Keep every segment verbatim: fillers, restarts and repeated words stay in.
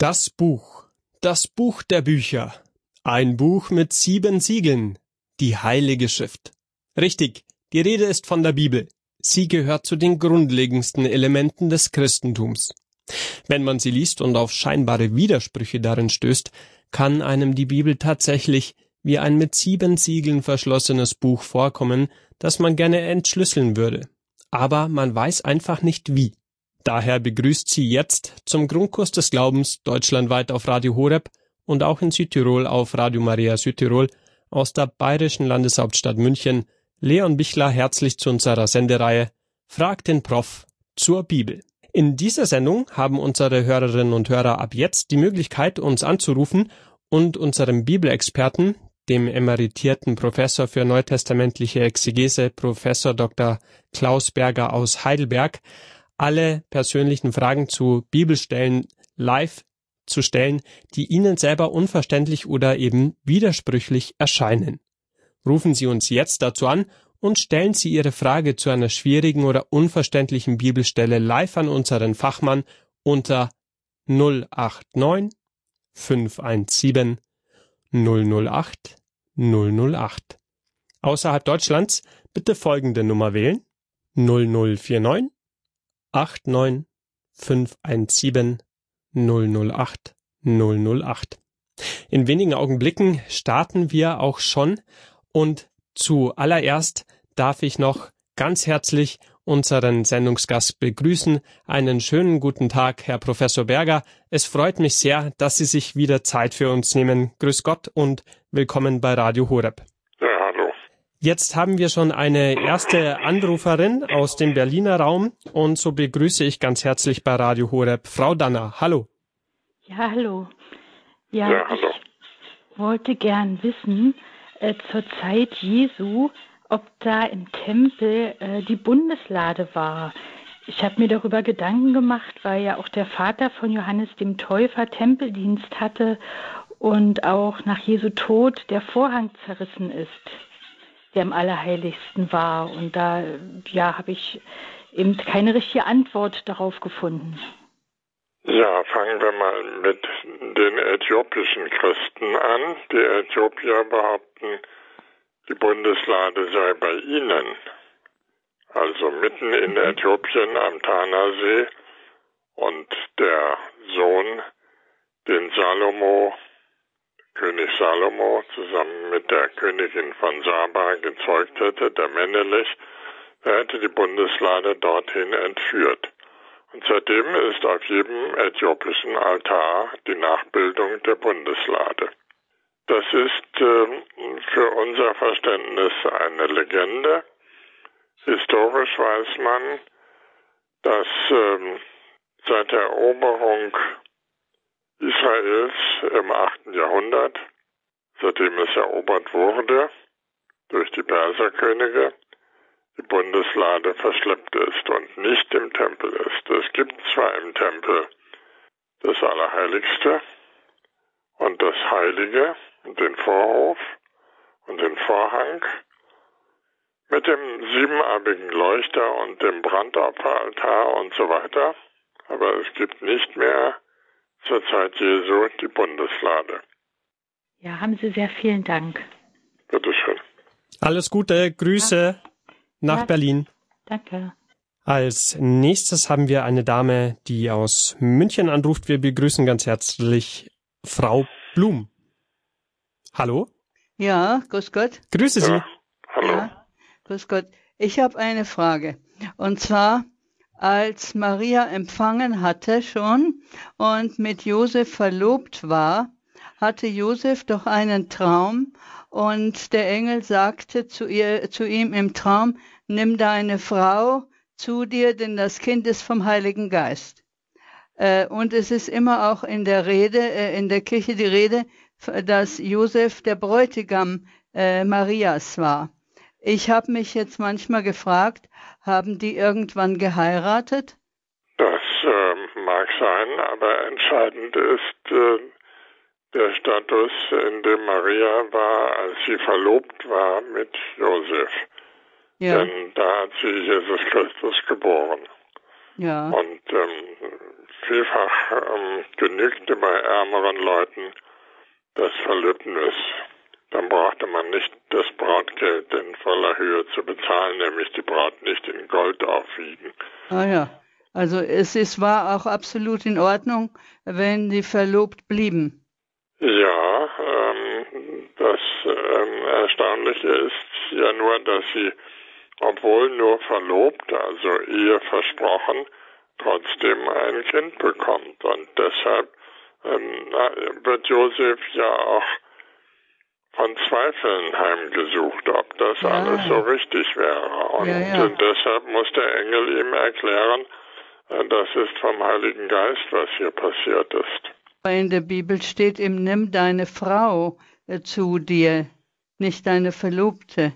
Das Buch, das Buch der Bücher, ein Buch mit sieben Siegeln, die Heilige Schrift. Richtig, die Rede ist von der Bibel. Sie gehört zu den grundlegendsten Elementen des Christentums. Wenn man sie liest und auf scheinbare Widersprüche darin stößt, kann einem die Bibel tatsächlich wie ein mit sieben Siegeln verschlossenes Buch vorkommen, das man gerne entschlüsseln würde. Aber man weiß einfach nicht wie. Daher begrüßt sie jetzt zum Grundkurs des Glaubens deutschlandweit auf Radio Horeb und auch in Südtirol auf Radio Maria Südtirol aus der bayerischen Landeshauptstadt München Leon Bichler herzlich zu unserer Sendereihe Frag den Prof zur Bibel. In dieser Sendung haben unsere Hörerinnen und Hörer ab jetzt die Möglichkeit, uns anzurufen und unserem Bibelexperten, dem emeritierten Professor für neutestamentliche Exegese, Professor Doktor Klaus Berger aus Heidelberg, alle persönlichen Fragen zu Bibelstellen live zu stellen, die Ihnen selber unverständlich oder eben widersprüchlich erscheinen. Rufen Sie uns jetzt dazu an und stellen Sie Ihre Frage zu einer schwierigen oder unverständlichen Bibelstelle live an unseren Fachmann unter null acht neun fünf eins sieben null null acht null null acht. Außerhalb Deutschlands bitte folgende Nummer wählen: null null vier neun acht neun fünf eins sieben null null acht null null acht. In wenigen Augenblicken starten wir auch schon und zuallererst darf ich noch ganz herzlich unseren Sendungsgast begrüßen. Einen schönen guten Tag, Herr Professor Berger. Es freut mich sehr, dass Sie sich wieder Zeit für uns nehmen. Grüß Gott und willkommen bei Radio Horeb. Ja, hallo. Jetzt haben wir schon eine erste Anruferin aus dem Berliner Raum und so begrüße ich ganz herzlich bei Radio Horeb Frau Danner. Hallo. Ja, hallo. Ja, Ja, hallo. ich wollte gern wissen, äh, zur Zeit Jesu, ob da im Tempel äh, die Bundeslade war. Ich habe mir darüber Gedanken gemacht, weil ja auch der Vater von Johannes dem Täufer Tempeldienst hatte und auch nach Jesu Tod der Vorhang zerrissen ist, der am Allerheiligsten war. Und da ja, habe ich eben keine richtige Antwort darauf gefunden. Ja, fangen wir mal mit den äthiopischen Christen an. Die Äthiopier behaupten, die Bundeslade sei bei ihnen. Also mitten in Äthiopien am Tanasee, und der Sohn, den Salomo, König Salomo, zusammen mit der Königin von Saba gezeugt hätte, der Menelich, er hätte die Bundeslade dorthin entführt. Und seitdem ist auf jedem äthiopischen Altar die Nachbildung der Bundeslade. Das ist äh, für unser Verständnis eine Legende. Historisch weiß man, dass äh, seit der Eroberung Israels im achten Jahrhundert, seitdem es erobert wurde durch die Perserkönige, die Bundeslade verschleppt ist und nicht im Tempel ist. Es gibt zwar im Tempel das Allerheiligste und das Heilige und den Vorhof und den Vorhang mit dem siebenarmigen Leuchter und dem Brandopferaltar und so weiter, aber es gibt nicht mehr zur Zeit Jesu die Bundeslade. Ja, haben Sie sehr vielen Dank. Bitteschön. Alles Gute, Grüße Ja. nach Ja. Berlin. Danke. Als nächstes haben wir eine Dame, die aus München anruft. Wir begrüßen ganz herzlich Frau Blum. Hallo? Ja, grüß Gott. Grüße Sie. Ja, hallo. Ja, grüß Gott. Ich habe eine Frage. Und zwar, als Maria empfangen hatte schon und mit Josef verlobt war, hatte Josef doch einen Traum und der Engel sagte zu ihr, zu ihm im Traum: Nimm deine Frau zu dir, denn das Kind ist vom Heiligen Geist. Äh, und es ist immer auch in der Rede, äh, in der Kirche die Rede, dass Josef der Bräutigam äh, Marias war. Ich habe mich jetzt manchmal gefragt, haben die irgendwann geheiratet? Das äh, mag sein, aber entscheidend ist äh, der Status, in dem Maria war, als sie verlobt war mit Josef. Ja. Denn da hat sie Jesus Christus geboren. Ja. Und ähm, vielfach ähm, genügte bei ärmeren Leuten das Verlöbnis. Dann brauchte man nicht das Brautgeld in voller Höhe zu bezahlen, nämlich die Braut nicht in Gold aufwiegen. Ah ja, also es ist, war auch absolut in Ordnung, wenn die verlobt blieben. Ja, ähm, das ähm, Erstaunliche ist ja nur, dass sie, obwohl nur verlobt, also Ehe versprochen, trotzdem ein Kind bekommt. Und deshalb ähm, wird Josef ja auch von Zweifeln heimgesucht, ob das Ja. alles so richtig wäre. Und Ja, ja. deshalb muss der Engel ihm erklären, das ist vom Heiligen Geist, was hier passiert ist. In der Bibel steht ihm, nimm deine Frau äh, zu dir, nicht deine Verlobte.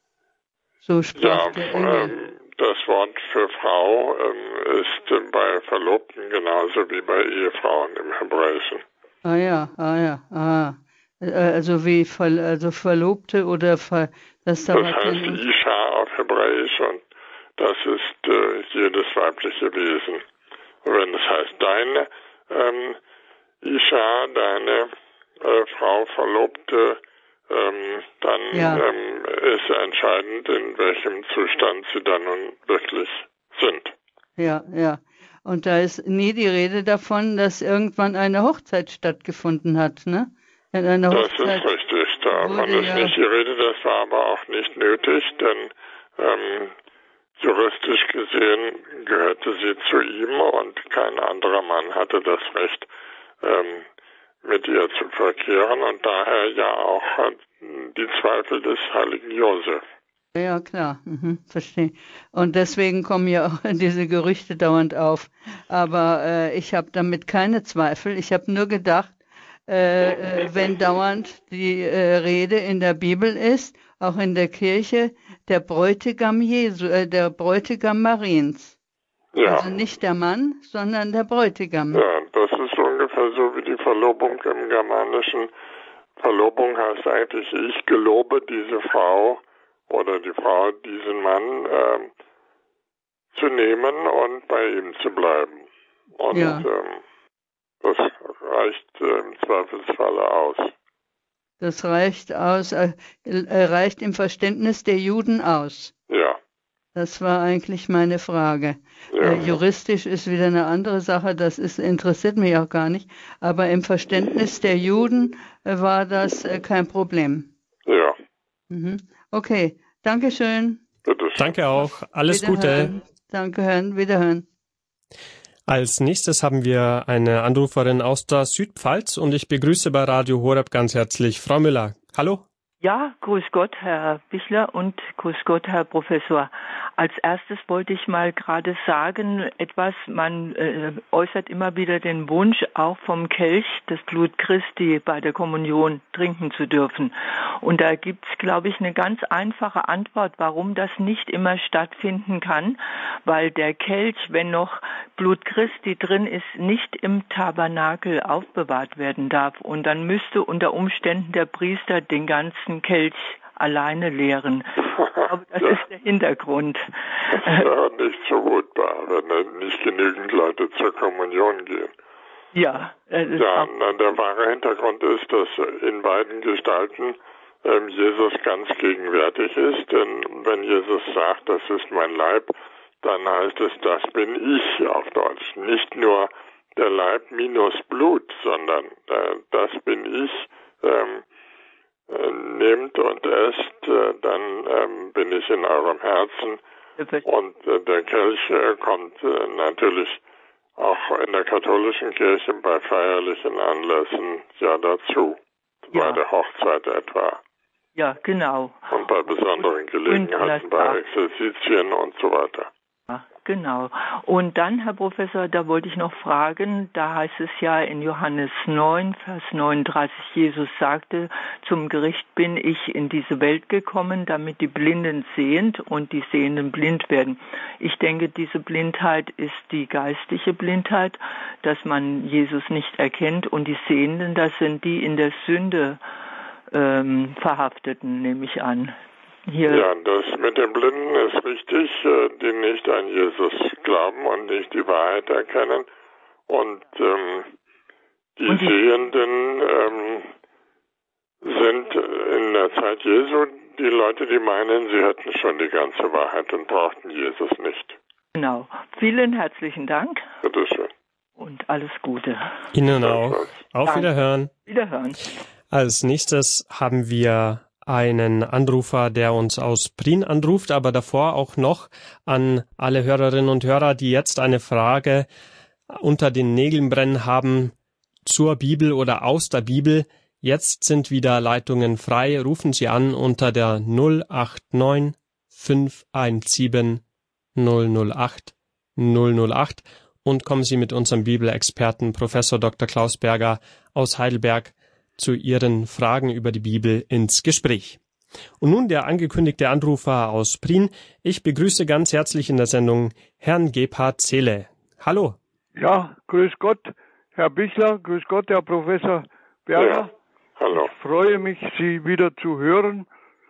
So sprach Ja, der Engel. ähm, das Wort für Frau ähm, ist äh, bei Verlobten genauso wie bei Ehefrauen im Hebräischen. Ah ja, ah ja, ah. Äh, Also wie Ver, also Verlobte oder Ver, das da Das war heißt kein- Isha auf Hebräisch und das ist äh, jedes weibliche Wesen. Und wenn es heißt deine ähm, Isha, deine äh, Frau, Verlobte, ähm, dann Ja. ähm, ist entscheidend, in welchem Zustand sie dann nun wirklich sind. Ja, ja. Und da ist nie die Rede davon, dass irgendwann eine Hochzeit stattgefunden hat, ne? Wenn eine Das Hochzeit ist richtig, davon wurde ist ja- nicht die Rede, das war aber auch nicht nötig, denn ähm, juristisch gesehen gehörte sie zu ihm und kein anderer Mann hatte das Recht, ähm, mit ihr zu verkehren und daher ja auch äh, die Zweifel des heiligen Josef. Ja, klar, mhm, verstehe. Und deswegen kommen ja auch diese Gerüchte dauernd auf. Aber äh, ich habe damit keine Zweifel. Ich habe nur gedacht, äh, äh, wenn dauernd die äh, Rede in der Bibel ist, auch in der Kirche, der Bräutigam Jesu, äh, der Bräutigam Mariens. Ja. Also nicht der Mann, sondern der Bräutigam. Ja, das ist ungefähr so wie die Verlobung im Germanischen. Verlobung heißt eigentlich, ich gelobe diese Frau oder die Frau diesen Mann ähm, zu nehmen und bei ihm zu bleiben. Und Ja. ähm, das reicht äh, im Zweifelsfalle aus. Das reicht aus, äh, äh, reicht im Verständnis der Juden aus. Ja. Das war eigentlich meine Frage. Ja. Äh, juristisch ist wieder eine andere Sache, das ist, interessiert mich auch gar nicht. Aber im Verständnis der Juden äh, war das äh, kein Problem. Ja, Mhm. Okay, Dankeschön. bitteschön. Danke auch. Alles Gute. Wiederhören. Danke, hören, wiederhören. Als nächstes haben wir eine Anruferin aus der Südpfalz und ich begrüße bei Radio Horeb ganz herzlich Frau Müller. Hallo? Ja, grüß Gott, Herr Bichler, und grüß Gott, Herr Professor. Als erstes wollte ich mal gerade sagen, etwas, man äh, äußert immer wieder den Wunsch, auch vom Kelch das Blut Christi bei der Kommunion trinken zu dürfen. Und da gibt's, glaube ich, eine ganz einfache Antwort, warum das nicht immer stattfinden kann, weil der Kelch, wenn noch Blut Christi drin ist, nicht im Tabernakel aufbewahrt werden darf. Und dann müsste unter Umständen der Priester den ganzen Kelch alleine leeren. Ich glaube, das Ja. ist der Hintergrund. Das ist ja nicht so gutbar, wenn dann nicht genügend Leute zur Kommunion gehen. Ja, das ist Ja, auch, na, der wahre Hintergrund ist, dass in beiden Gestalten ähm, Jesus ganz gegenwärtig ist. Denn wenn Jesus sagt, das ist mein Leib, dann heißt es, das bin ich auf Deutsch. Nicht nur der Leib minus Blut, sondern äh, das bin ich. Ähm, äh, nehmt und esst, äh, dann ähm, bin ich in eurem Herzen. Und äh, der Kelch äh, kommt äh, natürlich auch in der katholischen Kirche bei feierlichen Anlässen ja dazu. Ja. Bei der Hochzeit etwa. ja, genau. Und bei besonderen Gelegenheiten, bei Exerzitien und so weiter. Ja, genau. Und dann, Herr Professor, da wollte ich noch fragen, da heißt es ja in Johannes neun, Vers neununddreißig, Jesus sagte, zum Gericht bin ich in diese Welt gekommen, damit die Blinden sehend und die Sehenden blind werden. Ich denke, diese Blindheit ist die geistliche Blindheit, dass man Jesus nicht erkennt, und die Sehenden, das sind die in der Sünde ähm, Verhafteten, nehme ich an. hier. Ja, das mit den Blinden ist richtig, die nicht an Jesus glauben und nicht die Wahrheit erkennen. Und ähm, die Und die- Sehenden ähm, sind in der Zeit Jesu die Leute, die meinen, sie hätten schon die ganze Wahrheit und brauchten Jesus nicht. Genau. Vielen herzlichen Dank Bitte schön. und alles Gute. Ihnen auch. Auf Danke. Wiederhören. Wiederhören. Als nächstes haben wir einen Anrufer, der uns aus Prien anruft, aber davor auch noch an alle Hörerinnen und Hörer, die jetzt eine Frage unter den Nägeln brennen haben zur Bibel oder aus der Bibel. Jetzt sind wieder Leitungen frei. Rufen Sie an unter der null acht neun fünf eins sieben null null acht null null acht und kommen Sie mit unserem Bibelexperten Professor Doktor Klaus Berger aus Heidelberg zu Ihren Fragen über die Bibel ins Gespräch. Und nun der angekündigte Anrufer aus Prien. Ich begrüße ganz herzlich in der Sendung Herrn Gebhard Zehle. Hallo. Ja, grüß Gott, Herr Bichler, grüß Gott, Herr Professor Berger. Ja, hallo. Ich freue mich, Sie wieder zu hören.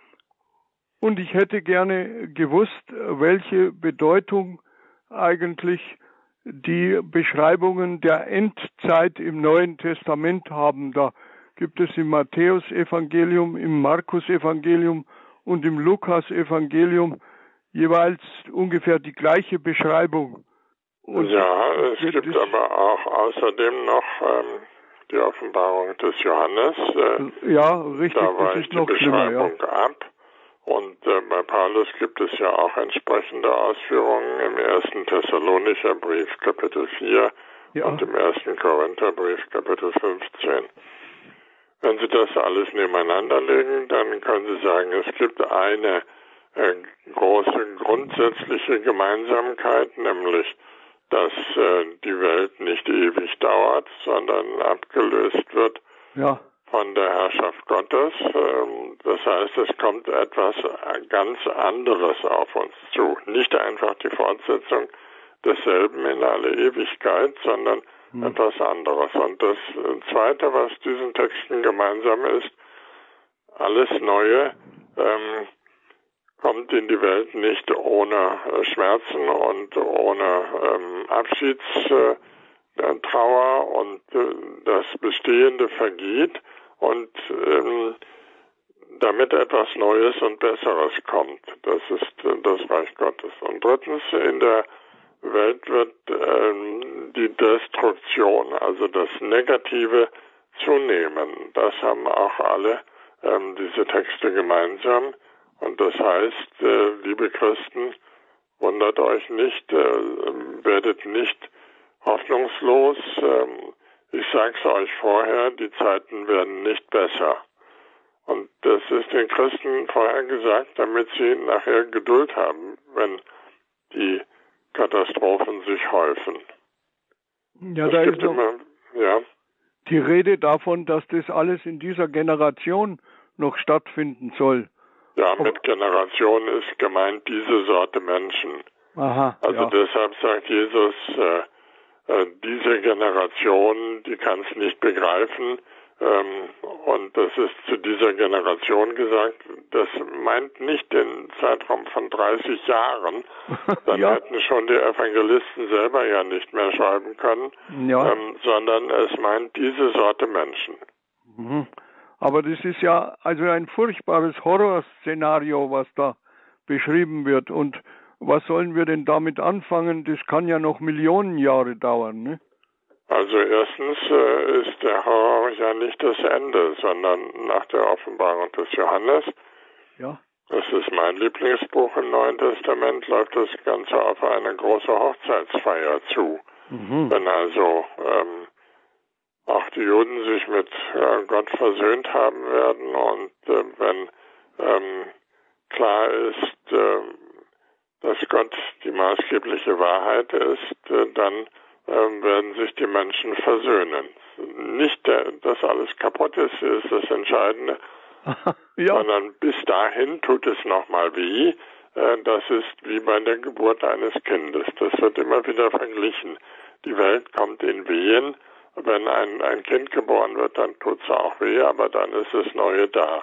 Und ich hätte gerne gewusst, welche Bedeutung eigentlich die Beschreibungen der Endzeit im Neuen Testament haben. Da gibt es im Matthäus-Evangelium, im Markus-Evangelium und im Lukas-Evangelium jeweils ungefähr die gleiche Beschreibung. Und ja, es wird gibt es- aber auch außerdem noch ähm, die Offenbarung des Johannes. Äh, Ja, richtig, da das weicht ist die noch schlimmer, ja. Beschreibung ab. Und äh, bei Paulus gibt es ja auch entsprechende Ausführungen im ersten Thessalonicher Brief, Kapitel vier, Ja. und im ersten Korintherbrief, Kapitel fünfzehn. Wenn Sie das alles nebeneinander legen, dann können Sie sagen, es gibt eine äh, große grundsätzliche Gemeinsamkeit, nämlich, dass äh, die Welt nicht ewig dauert, sondern abgelöst wird Ja, von der Herrschaft Gottes. Ähm, Das heißt, es kommt etwas ganz anderes auf uns zu. Nicht einfach die Fortsetzung desselben in alle Ewigkeit, sondern Hm. etwas anderes. Und das Zweite, was diesen Texten gemeinsam ist, alles Neue ähm, kommt in die Welt nicht ohne äh, Schmerzen und ohne ähm, Abschiedstrauer äh, Trauer und äh, das Bestehende vergeht und ähm, damit etwas Neues und Besseres kommt. Das ist äh, das Reich Gottes. Und drittens, in der Welt wird ähm, die Destruktion, also das Negative, zunehmen. Das haben auch alle ähm, diese Texte gemeinsam. Und das heißt, äh, liebe Christen, wundert euch nicht, äh, werdet nicht hoffnungslos. Ähm, ich sage es euch vorher, die Zeiten werden nicht besser. Und das ist den Christen vorher gesagt, damit sie nachher Geduld haben, wenn die Katastrophen sich häufen. ja, Es da gibt ist noch immer, ja, die Rede davon, dass das alles in dieser Generation noch stattfinden soll. ja, mit Generation ist gemeint diese Sorte Menschen. Aha, Also ja. deshalb sagt Jesus, äh, äh, diese Generation, die kann es nicht begreifen. Ähm, und das ist zu dieser Generation gesagt, das meint nicht den Zeitraum von dreißig Jahren. Dann Ja. hätten schon die Evangelisten selber ja nicht mehr schreiben können, Ja. ähm, sondern es meint diese Sorte Menschen. Mhm. Aber das ist ja also ein furchtbares Horrorszenario, was da beschrieben wird. Und was sollen wir denn damit anfangen? Das kann ja noch Millionen Jahre dauern, ne? Also erstens äh, ist der Horror ja nicht das Ende, sondern nach der Offenbarung des Johannes, Ja. das ist mein Lieblingsbuch im Neuen Testament, läuft das Ganze auf eine große Hochzeitsfeier zu. Mhm. Wenn also ähm, auch die Juden sich mit äh, Gott versöhnt haben werden und äh, wenn ähm, klar ist, äh, dass Gott die maßgebliche Wahrheit ist, äh, dann äh, werden sich die Menschen versöhnen. Nicht, der, dass alles kaputt ist, ist das Entscheidende, Ja. sondern bis dahin tut es nochmal weh. Äh, das ist wie bei der Geburt eines Kindes. Das wird immer wieder verglichen. Die Welt kommt in Wehen. Wenn ein, ein Kind geboren wird, dann tut es auch weh, aber dann ist das Neue da.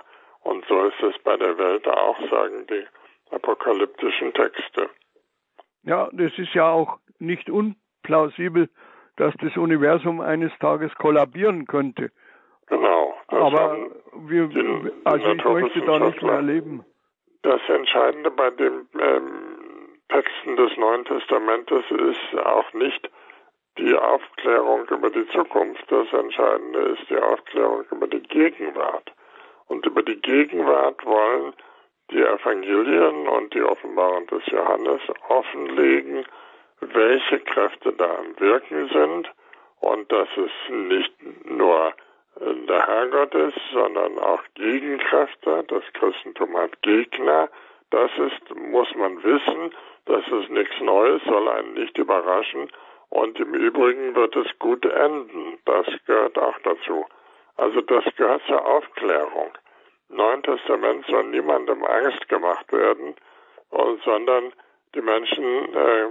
Und so ist es bei der Welt auch, sagen die apokalyptischen Texte. Ja, das ist ja auch nicht unplausibel, dass das Universum eines Tages kollabieren könnte. Genau. Aber wir, die, also ich möchte da nicht mehr leben. Das Entscheidende bei den ähm, Texten des Neuen Testamentes ist auch nicht die Aufklärung über die Zukunft. Das Entscheidende ist die Aufklärung über die Gegenwart. Und über die Gegenwart wollen die Evangelien und die Offenbarung des Johannes offenlegen, welche Kräfte da am Wirken sind und dass es nicht nur der Herrgott ist, sondern auch Gegenkräfte. Das Christentum hat Gegner. Das ist, muss man wissen, das ist nichts Neues, soll einen nicht überraschen. Und im Übrigen wird es gut enden. Das gehört auch dazu. Also das gehört zur Aufklärung. Im Neuen Testament soll niemandem Angst gemacht werden, sondern die Menschen äh,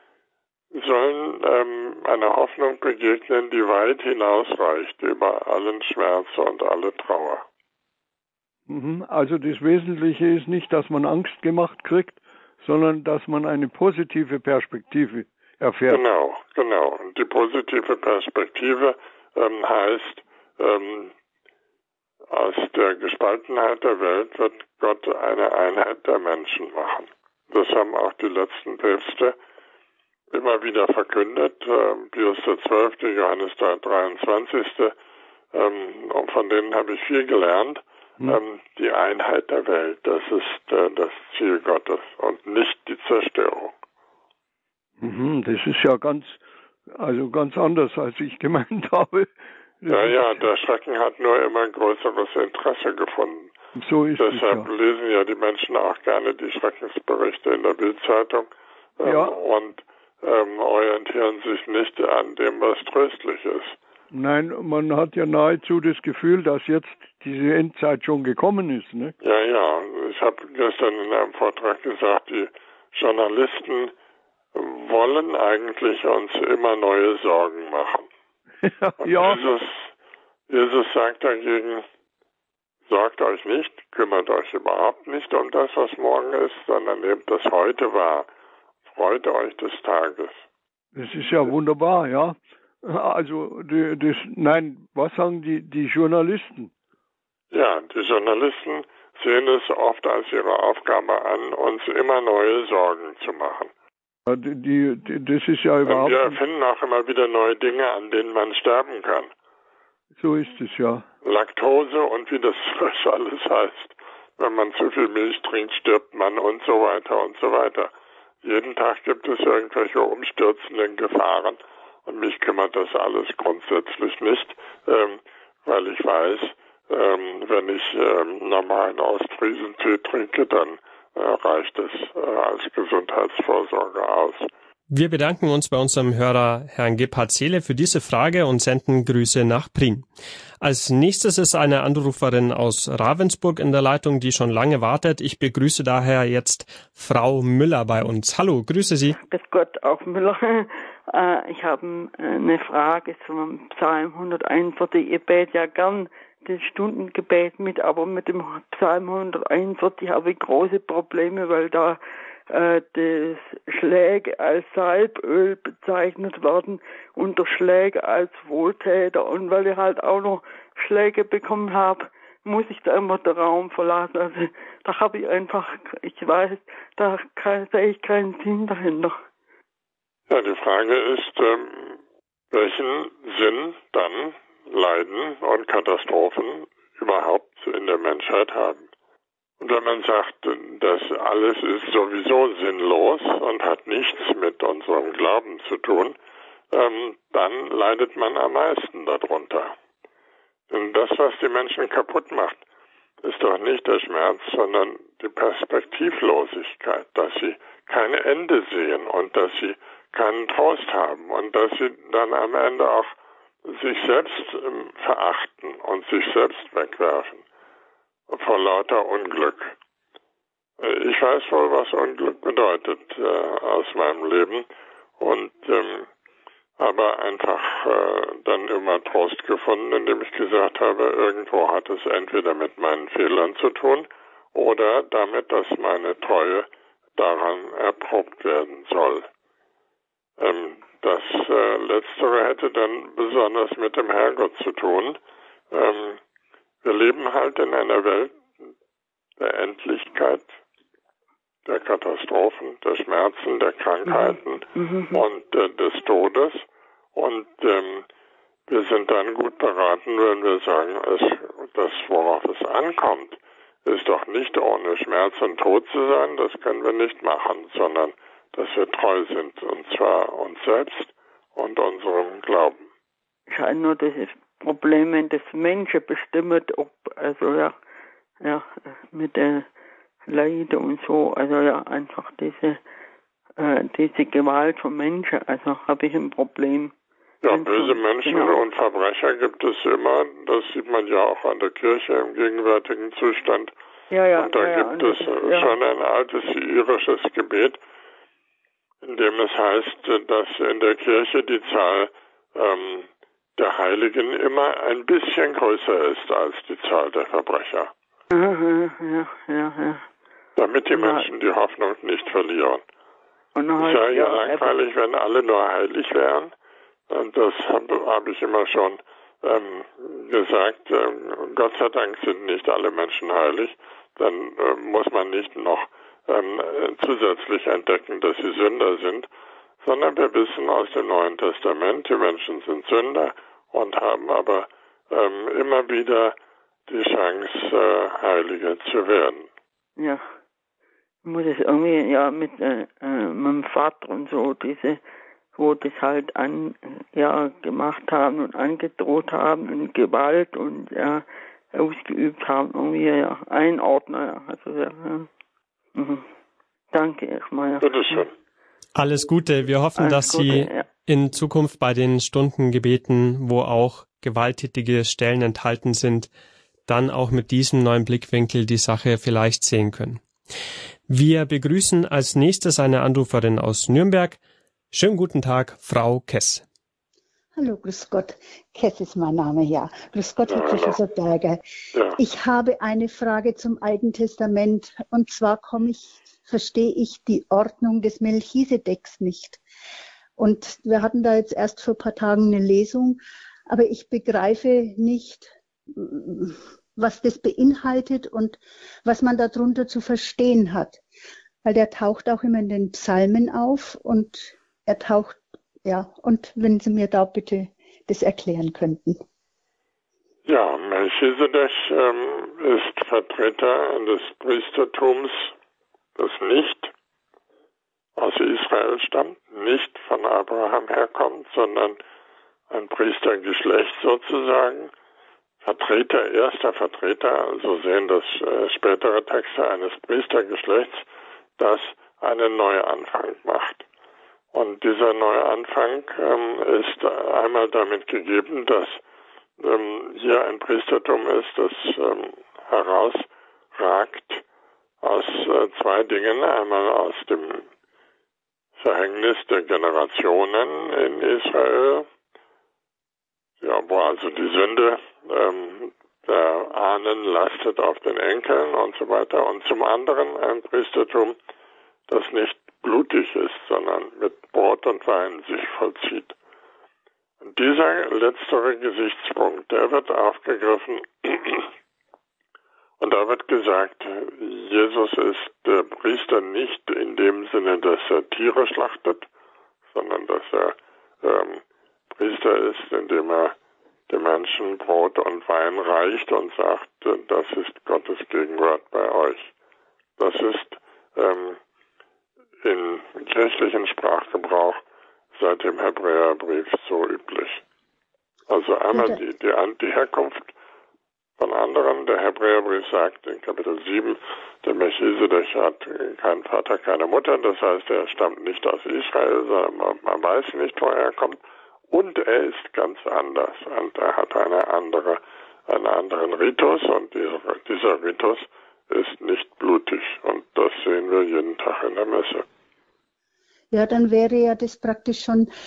sollen ähm, einer Hoffnung begegnen, die weit hinausreicht über allen Schmerz und alle Trauer. Also das Wesentliche ist nicht, dass man Angst gemacht kriegt, sondern dass man eine positive Perspektive erfährt. Genau, genau. Und die positive Perspektive ähm, heißt, ähm, aus der Gespaltenheit der Welt wird Gott eine Einheit der Menschen machen. Das haben auch die letzten Päpste immer wieder verkündet. Ähm, Pius der Zwölfte, Johannes der dreiundzwanzigste Ähm, und von denen habe ich viel gelernt. Hm. Ähm, die Einheit der Welt, das ist äh, das Ziel Gottes und nicht die Zerstörung. Das ist ja ganz, also ganz anders, als ich gemeint habe. Das ja, ja, der Schrecken hat nur immer ein größeres Interesse gefunden. So ist Deshalb es, ja. lesen ja die Menschen auch gerne die Schreckensberichte in der Bildzeitung ähm, ja. und ähm, orientieren sich nicht an dem, was tröstlich ist. Nein, man hat ja nahezu das Gefühl, dass jetzt diese Endzeit schon gekommen ist, ne? Ja, ja. Ich habe gestern in einem Vortrag gesagt, die Journalisten wollen eigentlich uns immer neue Sorgen machen. Und ja. Jesus, Jesus sagt dagegen, sorgt euch nicht, kümmert euch überhaupt nicht um das, was morgen ist, sondern nehmt das heute wahr. Freut euch des Tages. Das ist ja wunderbar, ja. Also, die, das, nein, was sagen die, die Journalisten? Ja, die Journalisten sehen es oft als ihre Aufgabe an, uns immer neue Sorgen zu machen. Die, die, die, das ist ja überhaupt... Wir erfinden auch immer wieder neue Dinge, an denen man sterben kann. So ist es, ja. Laktose und wie das alles heißt. Wenn man zu viel Milch trinkt, stirbt man und so weiter und so weiter. Jeden Tag gibt es irgendwelche umstürzenden Gefahren und mich kümmert das alles grundsätzlich nicht, ähm, weil ich weiß, ähm, wenn ich ähm, normalen Ostfriesentee trinke, dann äh, reicht es äh, als Gesundheitsvorsorge aus. Wir bedanken uns bei unserem Hörer Herrn Gebhard Seele für diese Frage und senden Grüße nach Prien. Als nächstes ist eine Anruferin aus Ravensburg in der Leitung, die schon lange wartet. Ich begrüße daher jetzt Frau Müller bei uns. Hallo, grüße Sie. Grüß Gott, auch Müller. Ich habe eine Frage zum Psalm hunderteinundvierzig. Ich bete ja gern das Stundengebet mit, aber mit dem Psalm hunderteinundvierzig habe ich große Probleme, weil da äh, das Schläge als Salböl bezeichnet werden und der Schläge als Wohltäter. Und weil ich halt auch noch Schläge bekommen habe, muss ich da immer den Raum verlassen. Also da habe ich einfach, ich weiß, da kann, sehe ich keinen Sinn dahinter. Ja, die Frage ist, ähm, welchen Sinn dann Leiden und Katastrophen überhaupt in der Menschheit haben. Und wenn man sagt, das alles ist sowieso sinnlos und hat nichts mit unserem Glauben zu tun, ähm, dann leidet man am meisten darunter. Denn das, was die Menschen kaputt macht, ist doch nicht der Schmerz, sondern die Perspektivlosigkeit, dass sie kein Ende sehen und dass sie keinen Trost haben und dass sie dann am Ende auch sich selbst ähm, verachten und sich selbst wegwerfen vor lauter Unglück. Ich weiß wohl, was Unglück bedeutet äh, aus meinem Leben und ähm, aber einfach äh, dann immer Trost gefunden, indem ich gesagt habe, irgendwo hat es entweder mit meinen Fehlern zu tun oder damit, dass meine Treue daran erprobt werden soll. Ähm, das äh, Letztere hätte dann besonders mit dem Herrgott zu tun. Ähm, wir leben halt in einer Welt der Endlichkeit, der Katastrophen, der Schmerzen, der Krankheiten mhm. und äh, des Todes. Und ähm, wir sind dann gut beraten, wenn wir sagen, es, das, worauf es ankommt, ist doch nicht ohne Schmerz und Tod zu sein, das können wir nicht machen, sondern dass wir treu sind, und zwar uns selbst und unserem Glauben. Ich habe nur das Problem, wenn das Menschen bestimmt, ob, also ja, ja, mit der Leide und so, also ja, einfach diese, äh, diese Gewalt von Menschen, also habe ich ein Problem. Ja, böse Menschen genau. und Verbrecher gibt es immer, das sieht man ja auch an der Kirche im gegenwärtigen Zustand. Ja, ja, und da ja, gibt ja, es ist, ja. schon ein altes irisches Gebet, in dem es heißt, dass in der Kirche die Zahl ähm, der Heiligen immer ein bisschen größer ist als die Zahl der Verbrecher. Ja, ja, ja, ja. Damit die Menschen die Hoffnung nicht verlieren. Und ich halt, sage ja, ja langweilig, wenn alle nur heilig wären. Und das habe hab ich immer schon ähm, gesagt. Ähm, Gott sei Dank sind nicht alle Menschen heilig. Dann äh, muss man nicht noch ähm, zusätzlich entdecken, dass sie Sünder sind, sondern wir wissen aus dem Neuen Testament, die Menschen sind Sünder und haben aber ähm, immer wieder die Chance, äh, Heilige zu werden. Ja, ich muss es irgendwie, ja, mit äh, äh, meinem Vater und so, diese, wo das halt an, ja, gemacht haben und angedroht haben und Gewalt und, ja, ausgeübt haben, irgendwie, ja, einordnen, ja, also, ja, ja. Mhm. Danke erstmal. Ja. Bitteschön. Alles Gute. Wir hoffen, Alles dass Gute, Sie ja. in Zukunft bei den Stundengebeten, wo auch gewalttätige Stellen enthalten sind, dann auch mit diesem neuen Blickwinkel die Sache vielleicht sehen können. Wir begrüßen als nächstes eine Anruferin aus Nürnberg. Schönen guten Tag, Frau Kess. Hallo, grüß Gott. Kess ist mein Name, ja. Grüß Gott, Herr ja, Professor Berger. Ja. Ich habe eine Frage zum Alten Testament. Und zwar komme ich, verstehe ich die Ordnung des Melchisedeks nicht. Und wir hatten da jetzt erst vor ein paar Tagen eine Lesung, aber ich begreife nicht, was das beinhaltet und was man darunter zu verstehen hat. Weil der taucht auch immer in den Psalmen auf und er taucht, ja, und wenn Sie mir da bitte das erklären könnten. Ja, Melchisedek ähm, ist Vertreter des Priestertums, das nicht aus Israel stammt, nicht von Abraham herkommt, sondern ein Priestergeschlecht sozusagen. Vertreter, erster Vertreter, so sehen das äh, spätere Texte eines Priestergeschlechts, das einen Neuanfang macht. Und dieser Neuanfang ähm, ist einmal damit gegeben, dass ähm, hier ein Priestertum ist, das ähm, herausragt aus äh, zwei Dingen. Einmal aus dem Verhängnis der Generationen in Israel, ja, wo also die Sünde ähm, der Ahnen lastet auf den Enkeln und so weiter. Und zum anderen ein Priestertum, das nicht blutig ist, sondern mit Brot und Wein sich vollzieht. Und dieser letztere Gesichtspunkt, der wird aufgegriffen und da wird gesagt, Jesus ist der Priester nicht in dem Sinne, dass er Tiere schlachtet, sondern dass er ähm, Priester ist, indem er den Menschen Brot und Wein reicht und sagt, das ist Gottes Gegenwart bei euch. Das ist ähm, in kirchlichen Sprachgebrauch seit dem Hebräerbrief so üblich. Also einmal die, die, die Herkunft von anderen. Der Hebräerbrief sagt in Kapitel sieben, der Melchisedek hat keinen Vater, keine Mutter. Das heißt, er stammt nicht aus Israel, sondern man, man weiß nicht, woher er kommt. Und er ist ganz anders. Und er hat eine andere, einen anderen Ritus. Und dieser, dieser Ritus ist nicht blutig. Und das sehen wir jeden Tag in der Messe. Ja, dann wäre ja das praktisch schon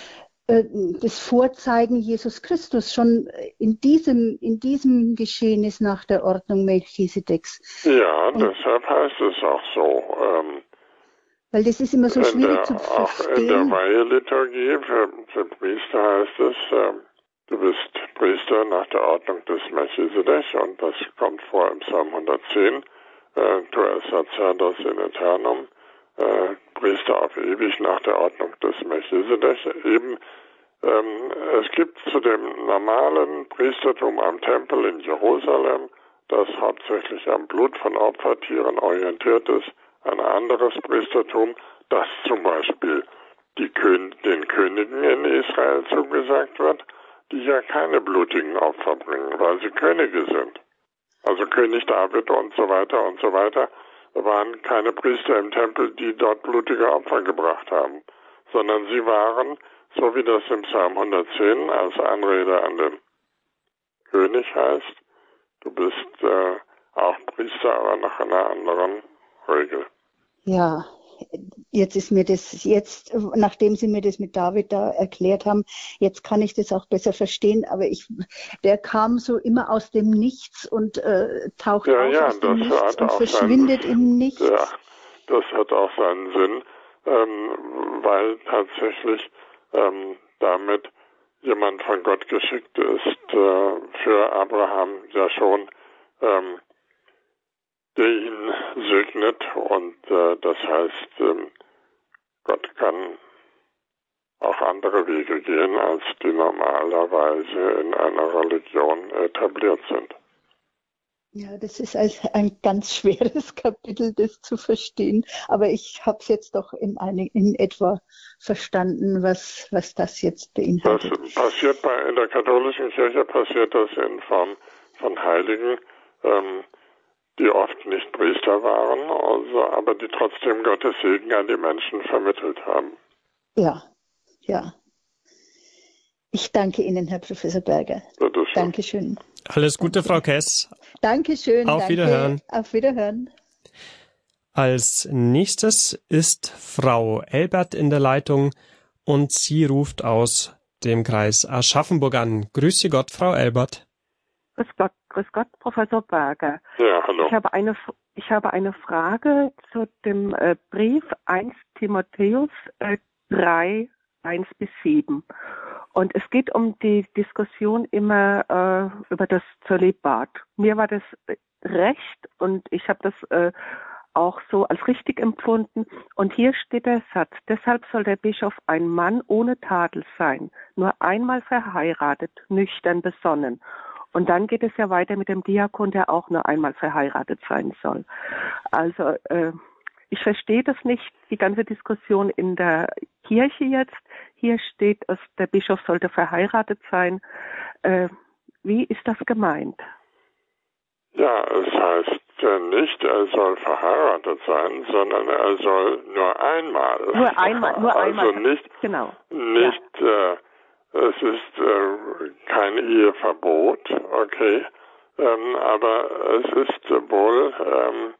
das Vorzeigen Jesus Christus schon in diesem, in diesem Geschehnis nach der Ordnung Melchisedeks. Ja, Und deshalb heißt es auch so. Ähm, weil das ist immer so schwierig der, zu auch verstehen. In der Weiheliturgie für, für Priester heißt es, äh, du bist Priester nach der Ordnung des Melchisedek, und das kommt vor im Psalm hundertzehn. Äh, tu es sacerdos in aeternum, äh, Priester auf ewig nach der Ordnung des Melchisedek. Eben, ähm, es gibt zu dem normalen Priestertum am Tempel in Jerusalem, das hauptsächlich am Blut von Opfertieren orientiert ist, ein anderes Priestertum, das zum Beispiel die Kön- den Königen in Israel zugesagt wird, die ja keine blutigen Opfer bringen, weil sie Könige sind. Also König David und so weiter und so weiter waren keine Priester im Tempel, die dort blutige Opfer gebracht haben, sondern sie waren, so wie das im Psalm hundertzehn als Anrede an den König heißt, du bist äh, auch Priester, aber nach einer anderen Regel. Ja, jetzt ist mir das, jetzt, nachdem Sie mir das mit David da erklärt haben, jetzt kann ich das auch besser verstehen, aber ich, der kam so immer aus dem Nichts und äh, taucht ja, auf ja, aus dem das Nichts hat und auch verschwindet seinen, im Nichts. Ja, das hat auch seinen Sinn, ähm, weil tatsächlich ähm, damit jemand von Gott geschickt ist, äh, für Abraham ja schon, ähm, der ihn segnet, und äh, das heißt, ähm, Gott kann auch andere Wege gehen, als die normalerweise in einer Religion etabliert sind. Ja, das ist ein ganz schweres Kapitel, das zu verstehen, aber ich habe es jetzt doch in, eine, in etwa verstanden, was, was das jetzt beinhaltet. Das passiert bei, in der katholischen Kirche passiert das in Form von Heiligen, ähm, die oft nicht Priester waren, also, aber die trotzdem Gottes Segen an die Menschen vermittelt haben. Ja, ja. Ich danke Ihnen, Herr Professor Berger. Bitte schön. Dankeschön. Alles Gute, Frau Kess. Dankeschön. Auf danke. Wiederhören. Auf Wiederhören. Als nächstes ist Frau Elbert in der Leitung und sie ruft aus dem Kreis Aschaffenburg an. Grüße Gott, Frau Elbert. Grüß Gott, grüß Gott, Professor Berger. Ja, hallo. Ich habe eine, ich habe eine Frage zu dem äh, Brief eins Timotheus äh, drei, eins bis sieben. Und es geht um die Diskussion immer äh, über das Zölibat. Mir war das recht und ich habe das äh, auch so als richtig empfunden. Und hier steht der Satz, deshalb soll der Bischof ein Mann ohne Tadel sein, nur einmal verheiratet, nüchtern besonnen. Und dann geht es ja weiter mit dem Diakon, der auch nur einmal verheiratet sein soll. Also äh, ich verstehe das nicht, die ganze Diskussion in der Kirche jetzt. Hier steht es, der Bischof sollte verheiratet sein. Äh, wie ist das gemeint? Ja, es heißt ja nicht, er soll verheiratet sein, sondern er soll nur einmal. Nur einmal, nur also einmal. Also nicht, genau. nicht Ja. äh, es ist äh, kein Eheverbot, okay, ähm, aber es ist wohl ähm,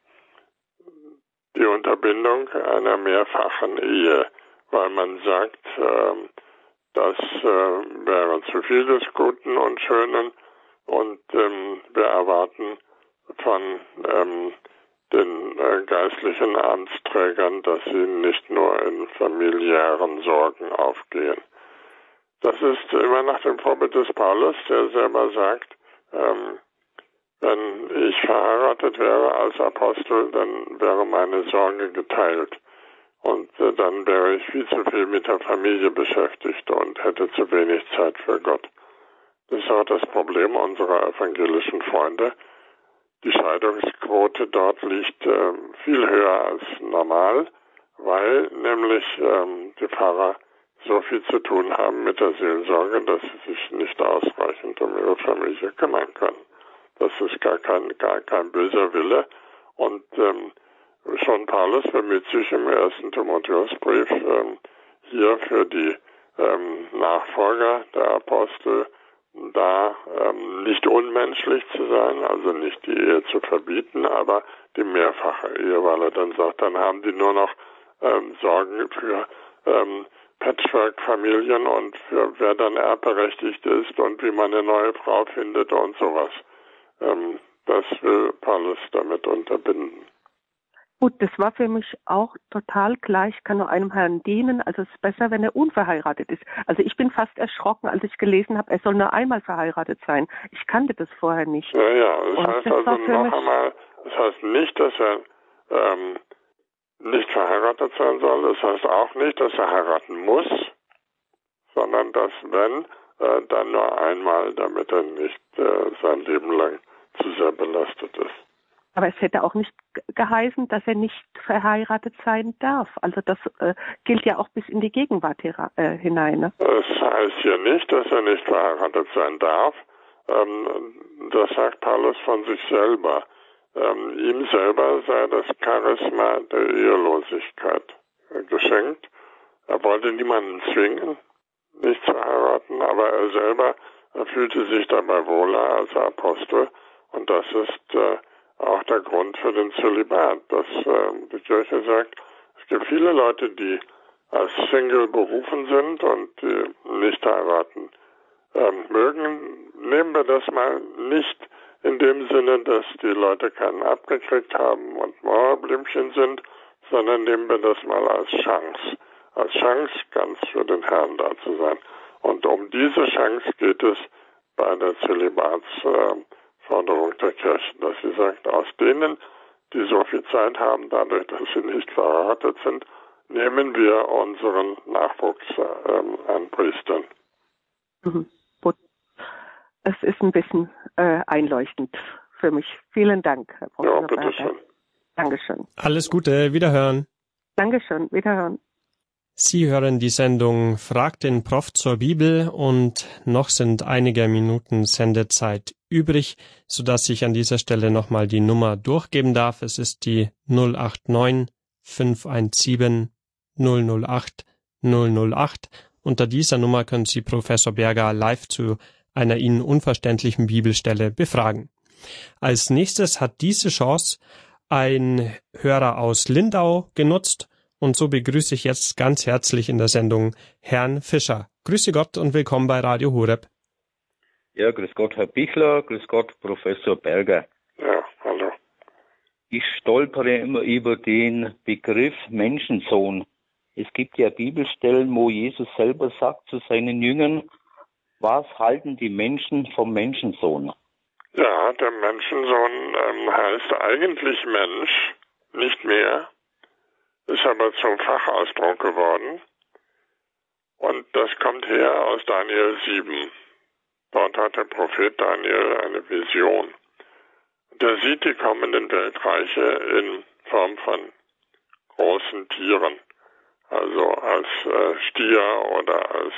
die Unterbindung einer mehrfachen Ehe, weil man sagt, ähm, das äh, wäre zu viel des Guten und Schönen, und ähm, wir erwarten von ähm, den äh, geistlichen Amtsträgern, dass sie nicht nur in familiären Sorgen aufgehen. Das ist immer nach dem Vorbild des Paulus, der selber sagt, ähm, wenn ich verheiratet wäre als Apostel, dann wäre meine Sorge geteilt. Und äh, dann wäre ich viel zu viel mit der Familie beschäftigt und hätte zu wenig Zeit für Gott. Das ist auch das Problem unserer evangelischen Freunde. Die Scheidungsquote dort liegt äh, viel höher als normal, weil nämlich ähm, die Pfarrer so viel zu tun haben mit der Seelsorge, dass sie sich nicht ausreichend um ihre Familie kümmern können. Das ist gar kein, gar kein böser Wille. Und ähm, schon Paulus bemüht sich im ersten Timotheusbrief ähm, hier für die ähm, Nachfolger der Apostel da ähm, nicht unmenschlich zu sein, also nicht die Ehe zu verbieten, aber die mehrfache Ehe, weil er dann sagt, dann haben die nur noch ähm, Sorgen für ähm, Patchwork-Familien und für wer dann erbberechtigt ist und wie man eine neue Frau findet und sowas. Ähm, das will Paulus damit unterbinden. Gut, das war für mich auch total klar. Ich kann nur einem Herrn dienen. Also es ist besser, wenn er unverheiratet ist. Also ich bin fast erschrocken, als ich gelesen habe, er soll nur einmal verheiratet sein. Ich kannte das vorher nicht. Ja, ja. Das und heißt das also noch mich... einmal, das heißt nicht, dass er ähm, nicht verheiratet sein soll. Das heißt auch nicht, dass er heiraten muss, sondern dass wenn, äh, dann nur einmal, damit er nicht äh, sein Leben lang zu sehr belastet ist. Aber es hätte auch nicht geheißen, dass er nicht verheiratet sein darf. Also das äh, gilt ja auch bis in die Gegenwart hier, äh, hinein. Ne? Es heißt hier nicht, dass er nicht verheiratet sein darf. Ähm, das sagt Paulus von sich selber. Ähm, ihm selber sei das Charisma der Ehelosigkeit äh, geschenkt. Er wollte niemanden zwingen, nicht zu heiraten, aber er selber er fühlte sich dabei wohler als Apostel. Und das ist äh, auch der Grund für den Zölibat, dass äh, die Kirche sagt, es gibt viele Leute, die als Single berufen sind und die nicht heiraten ähm, mögen. Nehmen wir das mal nicht in dem Sinne, dass die Leute keinen abgekriegt haben und Mauerblümchen sind, sondern nehmen wir das mal als Chance. Als Chance, ganz für den Herrn da zu sein. Und um diese Chance geht es bei der Zölibatsforderung äh, der Kirche, dass sie sagt, aus denen, die so viel Zeit haben, dadurch, dass sie nicht verheiratet sind, nehmen wir unseren Nachwuchs äh, an Priestern. Mhm. Es ist ein bisschen äh, einleuchtend für mich. Vielen Dank, Herr Professor Ja, bitteschön. Dankeschön. Alles Gute, wiederhören. Dankeschön, wiederhören. Sie hören die Sendung Frag den Prof zur Bibel und noch sind einige Minuten Sendezeit übrig, sodass ich an dieser Stelle nochmal die Nummer durchgeben darf. Es ist die null acht neun fünf eins sieben null null acht null null acht. Unter dieser Nummer können Sie Professor Berger live zu einer Ihnen unverständlichen Bibelstelle befragen. Als nächstes hat diese Chance ein Hörer aus Lindau genutzt. Und so begrüße ich jetzt ganz herzlich in der Sendung Herrn Fischer. Grüße Gott und willkommen bei Radio Horeb. Ja, grüß Gott, Herr Bichler, grüß Gott, Professor Berger. Ja, hallo. Ich stolpere immer über den Begriff Menschensohn. Es gibt ja Bibelstellen, wo Jesus selber sagt zu seinen Jüngern, was halten die Menschen vom Menschensohn? Ja, der Menschensohn ähm, heißt eigentlich Mensch, nicht mehr. Ist aber zum Fachausdruck geworden. Und das kommt her aus Daniel sieben. Dort hat der Prophet Daniel eine Vision. Der sieht die kommenden Weltreiche in Form von großen Tieren. Also als äh, Stier oder als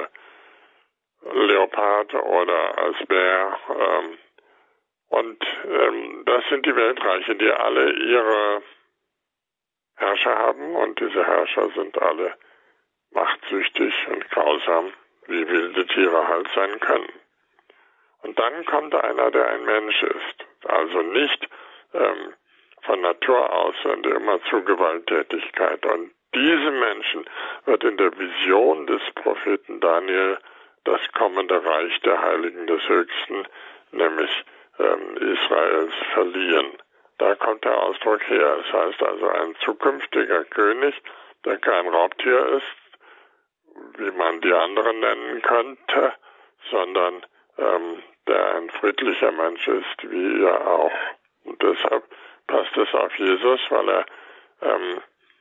äh, Leopard oder als Bär. Ähm, und ähm, das sind die Weltreiche, die alle ihre Herrscher haben und diese Herrscher sind alle machtsüchtig und grausam, wie wilde Tiere halt sein können. Und dann kommt einer, der ein Mensch ist, also nicht ähm, von Natur aus und immer zu Gewalttätigkeit. Und diesem Menschen wird in der Vision des Propheten Daniel das kommende Reich der Heiligen des Höchsten, nämlich ähm, Israels, verliehen. Da kommt der Ausdruck her. Es heißt also ein zukünftiger König, der kein Raubtier ist, wie man die anderen nennen könnte, sondern ähm, der ein friedlicher Mensch ist, wie ihr auch. Und deshalb passt es auf Jesus, weil er ähm,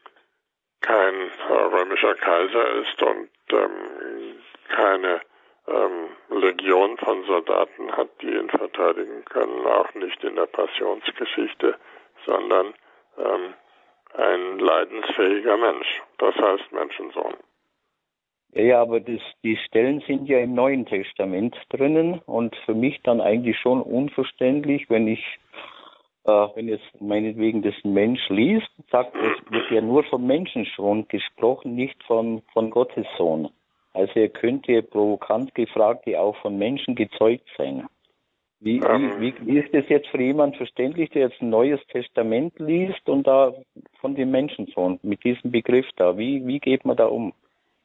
kein römischer Kaiser ist und ähm, keine ähm, Legion von Soldaten hat, die ihn verteidigen können, auch nicht in der Passionsgeschichte, sondern ähm, ein leidensfähiger Mensch. Das heißt Menschensohn. Ja, ja, aber das, die Stellen sind ja im Neuen Testament drinnen und für mich dann eigentlich schon unverständlich, wenn ich, äh, wenn jetzt meinetwegen das ein Mensch liest, sagt, es wird ja nur vom Menschensohn gesprochen, nicht von, von Gottes Sohn. Also er könnte provokant gefragt ja auch von Menschen gezeugt sein. Wie, Ähm, wie, wie ist das jetzt für jemanden verständlich, der jetzt ein neues Testament liest und da von dem Menschensohn mit diesem Begriff da, wie, wie geht man da um?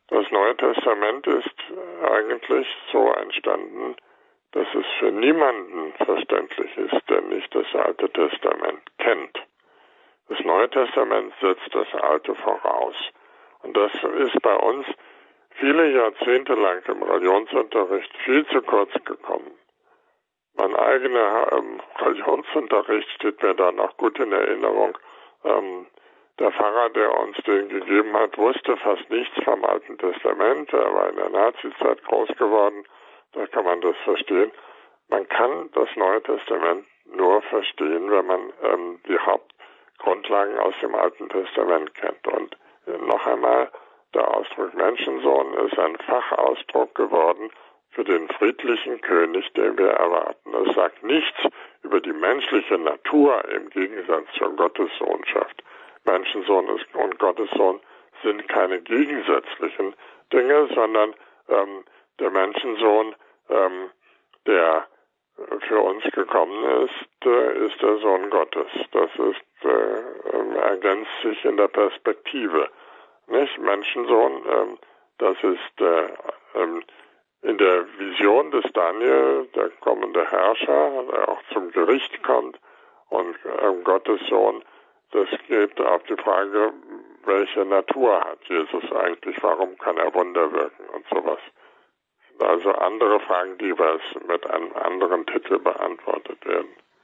Das Neue Testament ist eigentlich so entstanden, dass es für niemanden verständlich ist, der nicht das Alte Testament kennt. Das Neue Testament setzt das Alte voraus. Und das ist bei uns viele Jahrzehnte lang im Religionsunterricht viel zu kurz gekommen. Mein eigener ähm, Religionsunterricht steht mir da noch gut in Erinnerung. Ähm, der Pfarrer, der uns den gegeben hat, wusste fast nichts vom Alten Testament. Er war in der Nazizeit groß geworden. Da kann man das verstehen. Man kann das Neue Testament nur verstehen, wenn man ähm, die Hauptgrundlagen aus dem Alten Testament kennt. Und äh, noch einmal, der Ausdruck Menschensohn ist ein Fachausdruck geworden für den friedlichen König, den wir erwarten. Es sagt nichts über die menschliche Natur im Gegensatz zur Gottessohnschaft. Menschensohn und Gottessohn sind keine gegensätzlichen Dinge, sondern ähm, der Menschensohn, ähm, der für uns gekommen ist, äh, ist der Sohn Gottes. Das ist, äh, ergänzt sich in der Perspektive. Nicht? Menschensohn, ähm, das ist äh, ähm, in der Vision des Daniel der kommende Herrscher, der auch zum Gericht kommt, und ähm, Gottes Sohn, das geht auf die Frage, welche Natur hat Jesus eigentlich, warum kann er Wunder wirken und sowas. Also andere Fragen, die jeweils mit einem anderen Titel beantwortet werden.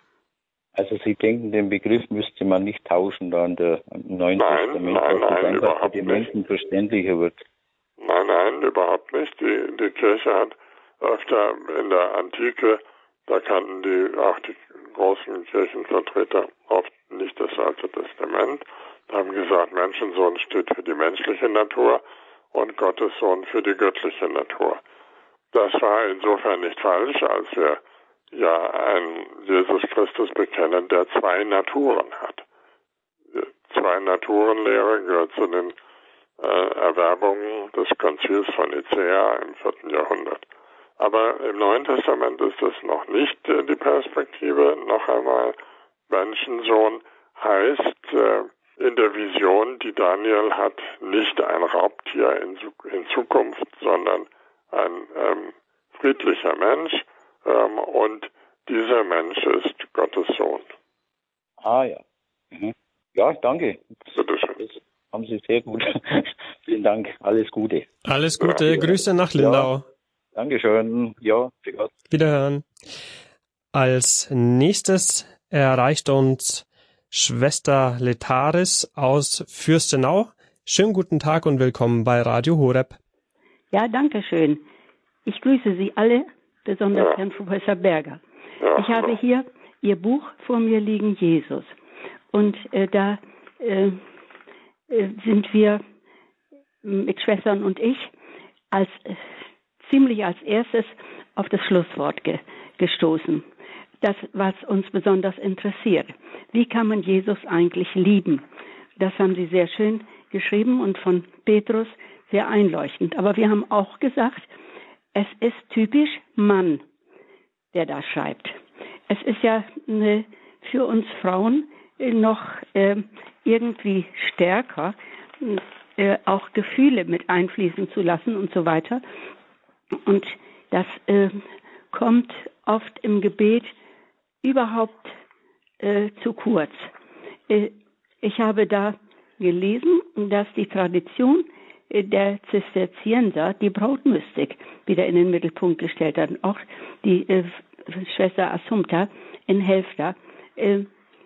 Also Sie denken, den Begriff müsste man nicht tauschen da in der im Neuen nein, Testament, nein, dass nein, es einfach überhaupt für die nicht. Menschen verständlicher wird. Nein, nein, überhaupt nicht. Die, die Kirche hat öfter in der Antike, da kannten die auch die großen Kirchenvertreter oft nicht das Alte Testament, haben gesagt, Menschensohn steht für die menschliche Natur und Gottessohn für die göttliche Natur. Das war insofern nicht falsch, als wir ja einen Jesus Christus bekennen, der zwei Naturen hat. Die Zwei-Naturen-Lehre gehört zu den äh, Erwerbungen des Konzils von Nicäa im vierten Jahrhundert. Aber im Neuen Testament ist das noch nicht äh, die Perspektive. Noch einmal, Menschensohn heißt äh, in der Vision, die Daniel hat, nicht ein Raubtier in, in Zukunft, sondern ein ähm, friedlicher Mensch, ähm, und dieser Mensch ist Gottes Sohn. Ah ja. Mhm. Ja, danke. Bitte schön. Das haben Sie sehr gut. Vielen Dank. Alles Gute. Alles Gute. Ja. Grüße nach Lindau. Ja. Dankeschön. Ja, für Gott. Wiederhören. Als nächstes erreicht uns Schwester Letaris aus Fürstenau. Schönen guten Tag und willkommen bei Radio Horeb. Ja, danke schön. Ich grüße Sie alle, besonders ja. Herrn Professor Berger. Ja. Ich habe hier Ihr Buch vor mir liegen, Jesus. Und äh, da äh, äh, sind wir mit Schwestern und ich als äh, ziemlich als erstes auf das Schlusswort ge- gestoßen. Das, was uns besonders interessiert. Wie kann man Jesus eigentlich lieben? Das haben Sie sehr schön geschrieben und von Petrus sehr einleuchtend. Aber wir haben auch gesagt, es ist typisch Mann, der da schreibt. Es ist ja eine, für uns Frauen noch äh, irgendwie stärker, äh, auch Gefühle mit einfließen zu lassen und so weiter. Und das äh, kommt oft im Gebet überhaupt äh, zu kurz. Äh, ich habe da gelesen, dass die Tradition äh, der Zisterzienser die Brautmystik wieder in den Mittelpunkt gestellt hat. Auch die äh, Schwester Assumpta in Helfta. Äh,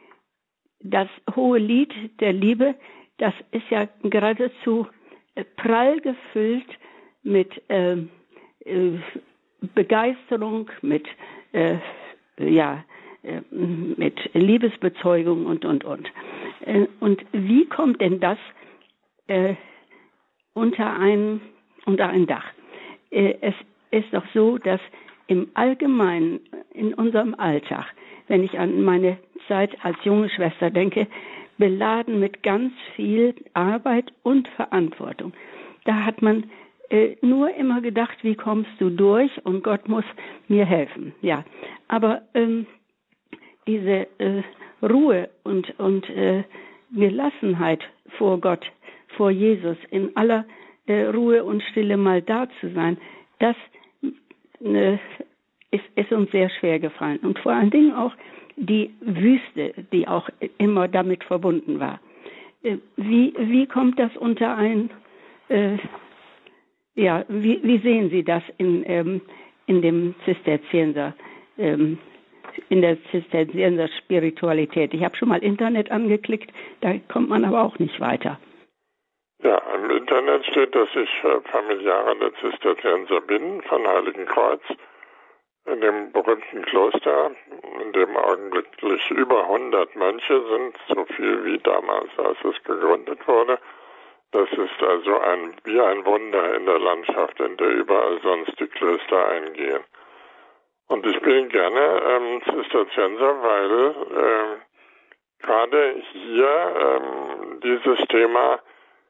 das hohe Lied der Liebe, das ist ja geradezu äh, prall gefüllt mit äh, äh, Begeisterung, mit äh, ja, äh, mit Liebesbezeugung und, und, und. Äh, und wie kommt denn das äh, unter ein, unter ein Dach? Äh, es ist doch so, dass im Allgemeinen, in unserem Alltag, wenn ich an meine Zeit als junge Schwester denke, beladen mit ganz viel Arbeit und Verantwortung. Da hat man äh, nur immer gedacht, wie kommst du durch und Gott muss mir helfen. Ja, aber ähm, diese äh, Ruhe und, und äh, Gelassenheit vor Gott, vor Jesus in aller äh, Ruhe und Stille mal da zu sein, das äh, ist, ist uns sehr schwer gefallen. Und vor allen Dingen auch die Wüste, die auch immer damit verbunden war. Äh, wie, wie kommt das unter ein, äh, ja, wie, wie sehen Sie das in, ähm, in dem Zisterzienser, ähm, in der Zisterzienser Spiritualität? Ich habe schon mal Internet angeklickt, da kommt man aber auch nicht weiter. Ja, im Internet steht, dass ich Familiarer der Zisterzienser bin, von Heiligenkreuz, in dem berühmten Kloster, in dem augenblicklich über hundert Mönche sind, so viel wie damals, als es gegründet wurde. Das ist also ein, wie ein Wunder in der Landschaft, in der überall sonst die Klöster eingehen. Und ich bin gerne ähm, Zisterzienser, weil äh, gerade hier ähm, dieses Thema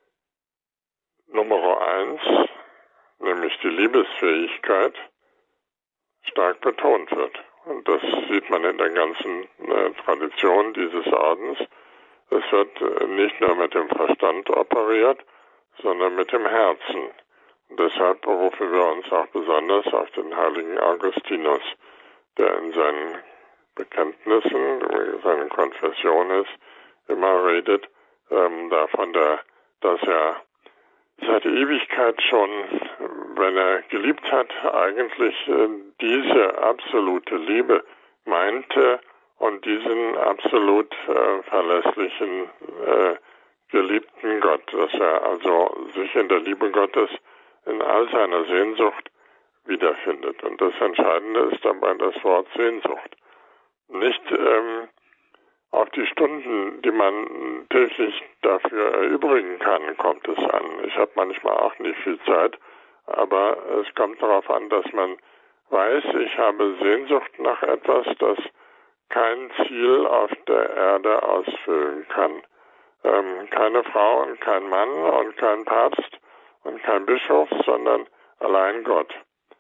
Nummer eins, nämlich die Liebesfähigkeit, stark betont wird. Und das sieht man in der ganzen äh, Tradition dieses Ordens. Es wird äh, nicht nur mit dem Verstand operiert, sondern mit dem Herzen. Und deshalb berufen wir uns auch besonders auf den heiligen Augustinus, der in seinen Bekenntnissen, in seinen Konfessionen immer redet ähm, davon, der, dass er seit Ewigkeit schon, wenn er geliebt hat, eigentlich äh, diese absolute Liebe meinte und diesen absolut äh, verlässlichen, äh, geliebten Gott, dass er also sich in der Liebe Gottes in all seiner Sehnsucht wiederfindet. Und das Entscheidende ist dabei das Wort Sehnsucht. Nicht ähm, auf die Stunden, die man täglich dafür erübrigen kann, kommt es an. Ich habe manchmal auch nicht viel Zeit, aber es kommt darauf an, dass man weiß, ich habe Sehnsucht nach etwas, das kein Ziel auf der Erde ausfüllen kann. Ähm, keine Frau und kein Mann und kein Papst und kein Bischof, sondern allein Gott.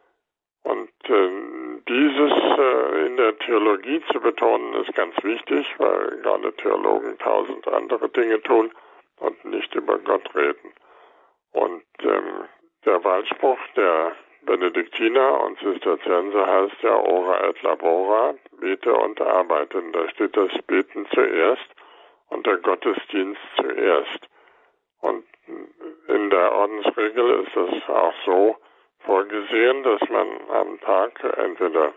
Und äh, dieses äh, in der Theologie zu betonen, ist ganz wichtig, weil gerade Theologen tausend andere Dinge tun und nicht über Gott reden. Und ähm, der Wahlspruch der Benediktiner und Zisterzienser heißt ja Ora et labora, bete und arbeite. Und da steht das Beten zuerst und der Gottesdienst zuerst. Und in der Ordensregel ist das auch so vorgesehen, dass man am Tag entweder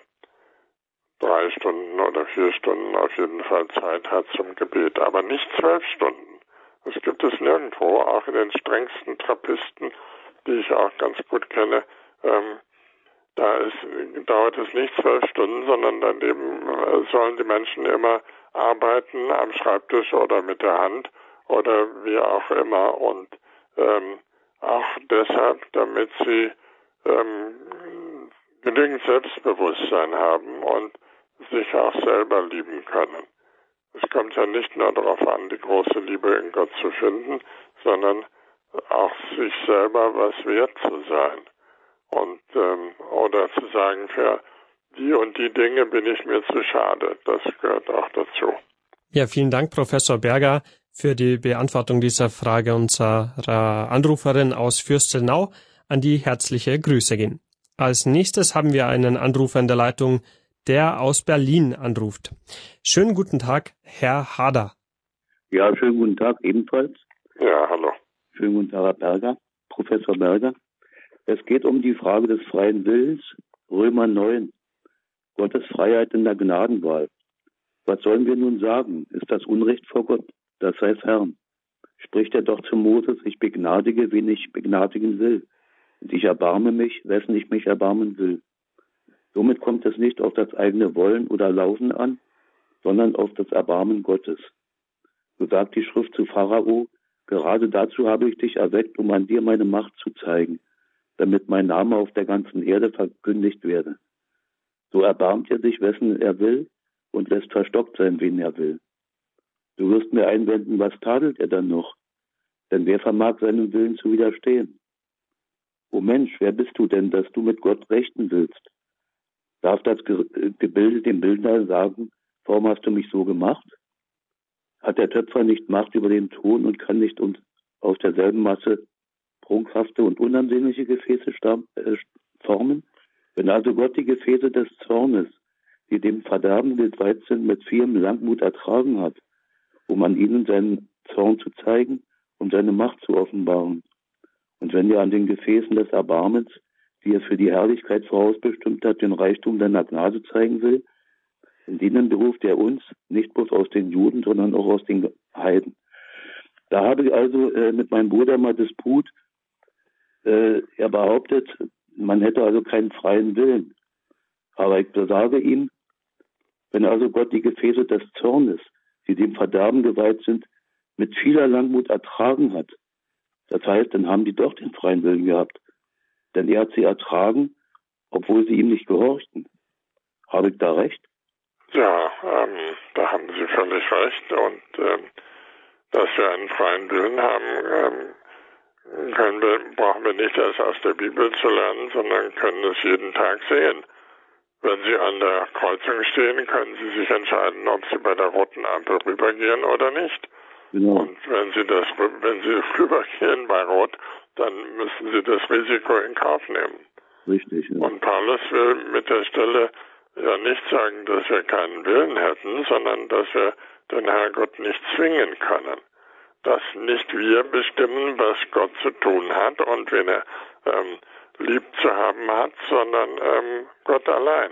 drei Stunden oder vier Stunden auf jeden Fall Zeit hat zum Gebet, aber nicht zwölf Stunden. Das gibt es nirgendwo, auch in den strengsten Trappisten, die ich auch ganz gut kenne. Ähm, da ist, dauert es nicht zwölf Stunden, sondern daneben äh, sollen die Menschen immer arbeiten am Schreibtisch oder mit der Hand oder wie auch immer. Und ähm, auch deshalb, damit sie ähm, genügend Selbstbewusstsein haben und sich auch selber lieben können. Es kommt ja nicht nur darauf an, die große Liebe in Gott zu finden, sondern auch sich selber was wert zu sein. Und ähm, oder zu sagen, für die und die Dinge bin ich mir zu schade. Das gehört auch dazu. Ja, vielen Dank, Professor Berger, für die Beantwortung dieser Frage unserer Anruferin aus Fürstenau, an die herzliche Grüße gehen. Als nächstes haben wir einen Anrufer in der Leitung, der aus Berlin anruft. Schönen guten Tag, Herr Hader. Ja, schönen guten Tag ebenfalls. Ja, hallo. Schönen guten Tag, Herr Berger, Professor Berger. Es geht um die Frage des freien Willens, Römer neun, Gottes Freiheit in der Gnadenwahl. Was sollen wir nun sagen? Ist das Unrecht vor Gott? Das heißt Herrn. Spricht er doch zu Moses, ich begnadige, wen ich begnadigen will. Und ich erbarme mich, wessen ich mich erbarmen will. Somit kommt es nicht auf das eigene Wollen oder Laufen an, sondern auf das Erbarmen Gottes. So sagt die Schrift zu Pharao, gerade dazu habe ich dich erweckt, um an dir meine Macht zu zeigen, damit mein Name auf der ganzen Erde verkündigt werde. So erbarmt er sich, wessen er will, und lässt verstockt sein, wen er will. Du wirst mir einwenden, was tadelt er dann noch? Denn wer vermag seinem Willen zu widerstehen? O Mensch, wer bist du denn, dass du mit Gott rechten willst? Darf das Gebilde dem Bildner sagen, warum hast du mich so gemacht? Hat der Töpfer nicht Macht über den Ton und kann nicht uns aus derselben Masse prunkhafte und unansehnliche Gefäße äh, formen? Wenn also Gott die Gefäße des Zornes, die dem Verderben geweiht sind, mit vielem Langmut ertragen hat, um an ihnen seinen Zorn zu zeigen, um seine Macht zu offenbaren. Und wenn er an den Gefäßen des Erbarmens, die er für die Herrlichkeit vorausbestimmt hat, den Reichtum seiner Gnade zeigen will, in denen beruft er uns, nicht bloß aus den Juden, sondern auch aus den Heiden. Da habe ich also äh, mit meinem Bruder mal Disput. Äh, er behauptet, man hätte also keinen freien Willen. Aber ich sage ihm, wenn also Gott die Gefäße des Zornes, die dem Verderben geweiht sind, mit vieler Langmut ertragen hat, das heißt, dann haben die doch den freien Willen gehabt. Denn er hat sie ertragen, obwohl sie ihm nicht gehorchten. Habe ich da recht? Ja, ähm, da haben Sie völlig recht. Und ähm, dass wir einen freien Willen haben, ähm, können wir, brauchen wir nicht erst aus der Bibel zu lernen, sondern können es jeden Tag sehen. Wenn Sie an der Kreuzung stehen, können Sie sich entscheiden, ob Sie bei der roten Ampel rübergehen oder nicht. Genau. Und wenn Sie das, wenn Sie rübergehen bei Rot, dann müssen Sie das Risiko in Kauf nehmen. Richtig. Ja. Und Paulus will mit der Stelle ja nicht sagen, dass wir keinen Willen hätten, sondern dass wir den Herrgott nicht zwingen können. Dass nicht wir bestimmen, was Gott zu tun hat und wen er ähm, lieb zu haben hat, sondern ähm, Gott allein.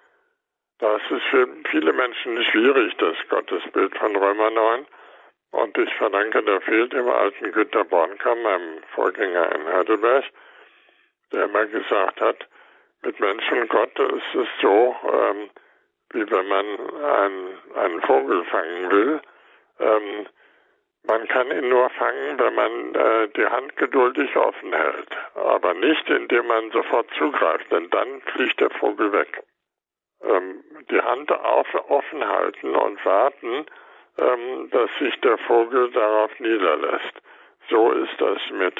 Das ist für viele Menschen schwierig, das Gottesbild von Römer neun. Und ich verdanke dafür dem alten Günter Bornkamm, meinem Vorgänger in Heidelberg, der immer gesagt hat, mit Mensch und Gott ist es so, ähm, wie wenn man einen, einen Vogel fangen will. Ähm, man kann ihn nur fangen, wenn man äh, die Hand geduldig offen hält, aber nicht, indem man sofort zugreift, denn dann fliegt der Vogel weg. Ähm, die Hand auf, offen halten und warten, ähm, dass sich der Vogel darauf niederlässt. So ist das mit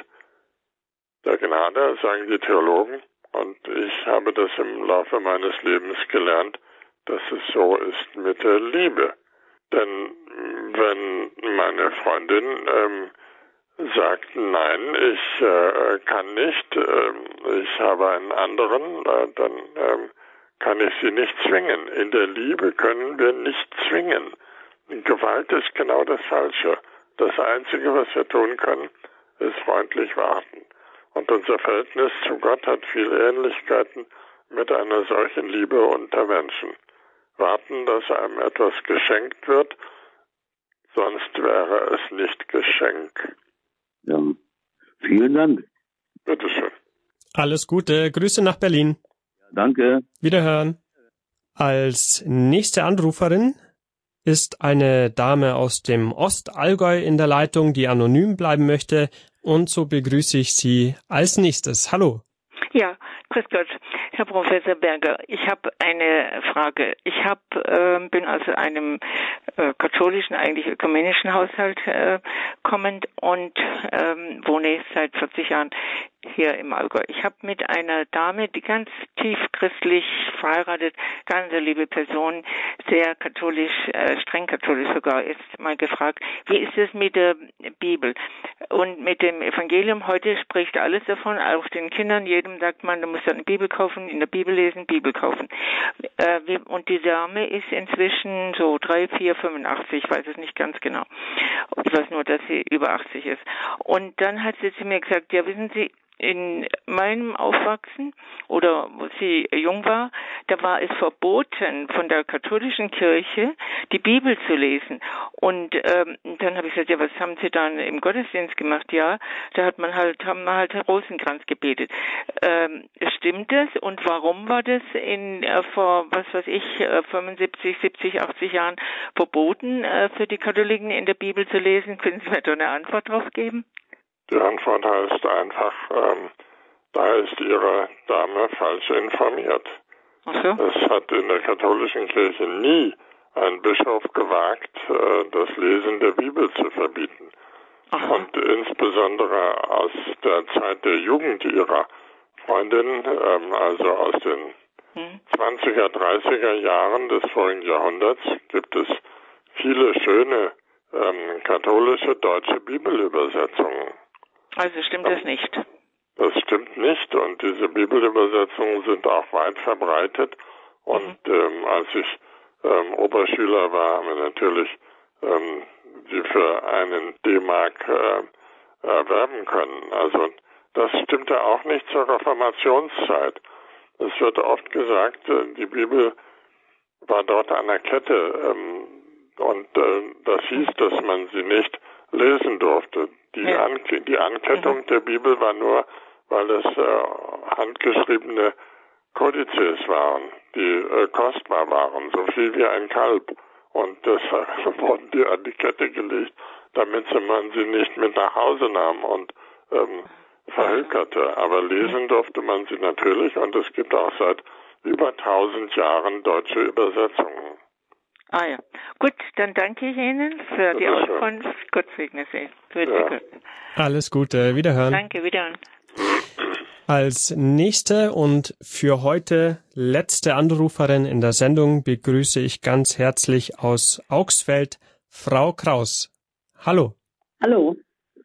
der Gnade, sagen die Theologen. Und ich habe das im Laufe meines Lebens gelernt, dass es so ist mit der Liebe. Denn wenn meine Freundin ähm, sagt, nein, ich äh, kann nicht, äh, ich habe einen anderen, äh, dann ähm, kann ich sie nicht zwingen. In der Liebe können wir nicht zwingen. Gewalt ist genau das Falsche. Das Einzige, was wir tun können, ist freundlich warten. Und unser Verhältnis zu Gott hat viele Ähnlichkeiten mit einer solchen Liebe unter Menschen. Warten, dass einem etwas geschenkt wird, sonst wäre es nicht Geschenk. Ja, vielen Dank. Bitteschön. Alles Gute, Grüße nach Berlin. Danke. Wiederhören. Als nächste Anruferin ist eine Dame aus dem Ostallgäu in der Leitung, die anonym bleiben möchte. Und so begrüße ich Sie als nächstes. Hallo. Ja, grüß Gott, Herr Professor Berger. Ich habe eine Frage. Ich hab, äh, bin aus einem äh, katholischen, eigentlich ökumenischen Haushalt äh, kommend und ähm, wohne seit vierzig Jahren hier im Allgäu. Ich habe mit einer Dame, die ganz tief christlich verheiratet, ganz eine liebe Person, sehr katholisch, äh, streng katholisch sogar, ist mal gefragt, wie ist es mit der Bibel und mit dem Evangelium? Heute spricht alles davon, auch den Kindern, jedem sagt man, du musst eine Bibel kaufen, in der Bibel lesen, Bibel kaufen. Äh, wie, und die Dame ist inzwischen so drei, vier, fünfundachtzig, ich weiß es nicht ganz genau. Ich weiß nur, dass sie über achtzig ist. Und dann hat sie zu mir gesagt, ja, wissen Sie, in meinem Aufwachsen oder wo sie jung war, da war es verboten von der katholischen Kirche, die Bibel zu lesen. Und ähm, dann habe ich gesagt, ja, was haben Sie dann im Gottesdienst gemacht? Ja, da hat man halt, haben wir halt Rosenkranz gebetet. Ähm, stimmt das? Und warum war das in äh, vor, was weiß ich, äh, fünfundsiebzig, siebzig, achtzig Jahren verboten, äh, für die Katholiken in der Bibel zu lesen? Können Sie mir da eine Antwort drauf geben? Die Antwort heißt einfach, ähm, da ist Ihre Dame falsch informiert. Ach so. Es hat in der katholischen Kirche nie ein Bischof gewagt, äh, das Lesen der Bibel zu verbieten. Aha. Und insbesondere aus der Zeit der Jugend ihrer Freundin, ähm, also aus den hm. zwanziger, dreißiger Jahren des vorigen Jahrhunderts, gibt es viele schöne ähm, katholische deutsche Bibelübersetzungen. Also stimmt das nicht? Das stimmt nicht und diese Bibelübersetzungen sind auch weit verbreitet. Und ähm, als ich ähm, Oberschüler war, haben wir natürlich ähm, sie für einen D-Mark äh, erwerben können. Also das stimmte auch nicht zur Reformationszeit. Es wird oft gesagt, äh, die Bibel war dort an der Kette ähm, und äh, das hieß, dass man sie nicht lesen durfte. Die, ja. An die Ankettung mhm. der Bibel war nur, weil es äh, handgeschriebene Kodizes waren, die äh, kostbar waren, so viel wie ein Kalb. Und deshalb wurden die an die Kette gelegt, damit man sie nicht mit nach Hause nahm und ähm, verhökerte. Aber lesen durfte man sie natürlich und es gibt auch seit über tausend Jahren deutsche Übersetzungen. Ah ja. Gut, dann danke ich Ihnen für die Auskunft. Gott segne Sie. Ja. Alles Gute, wiederhören. Danke, wiederhören. Als nächste und für heute letzte Anruferin in der Sendung begrüße ich ganz herzlich aus Augsfeld Frau Kraus. Hallo. Hallo.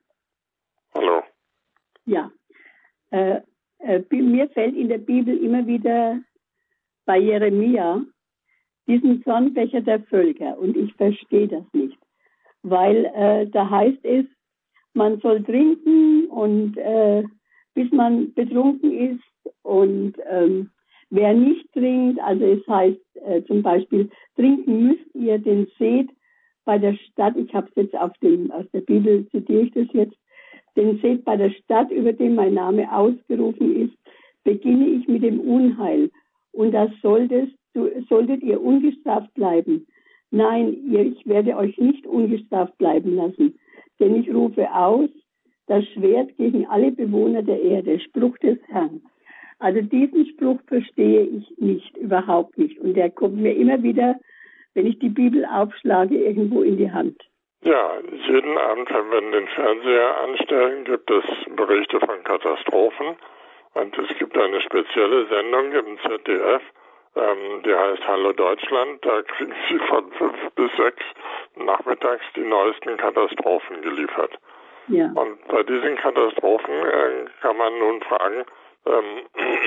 Hallo. Ja, äh, äh, mir fällt in der Bibel immer wieder bei Jeremia diesen Zornbecher der Völker und ich verstehe das nicht, weil äh, da heißt es, man soll trinken und äh, bis man betrunken ist und ähm, wer nicht trinkt, also es heißt äh, zum Beispiel, trinken müsst ihr den Seth bei der Stadt, ich habe es jetzt auf dem, aus der Bibel zitiere ich das jetzt, den Seth bei der Stadt, über den mein Name ausgerufen ist, beginne ich mit dem Unheil und das solltest, solltet ihr ungestraft bleiben. Nein, ihr, ich werde euch nicht ungestraft bleiben lassen, denn ich rufe aus, das Schwert gegen alle Bewohner der Erde, Spruch des Herrn. Also diesen Spruch verstehe ich nicht, überhaupt nicht. Und der kommt mir immer wieder, wenn ich die Bibel aufschlage, irgendwo in die Hand. Ja, jeden Abend, wenn wir den Fernseher anstellen, gibt es Berichte von Katastrophen. Und es gibt eine spezielle Sendung im Z D F, ähm, die heißt Hallo Deutschland. Da kriegen Sie von fünf bis sechs nachmittags die neuesten Katastrophen geliefert. Ja. Und bei diesen Katastrophen äh, kann man nun fragen, ähm,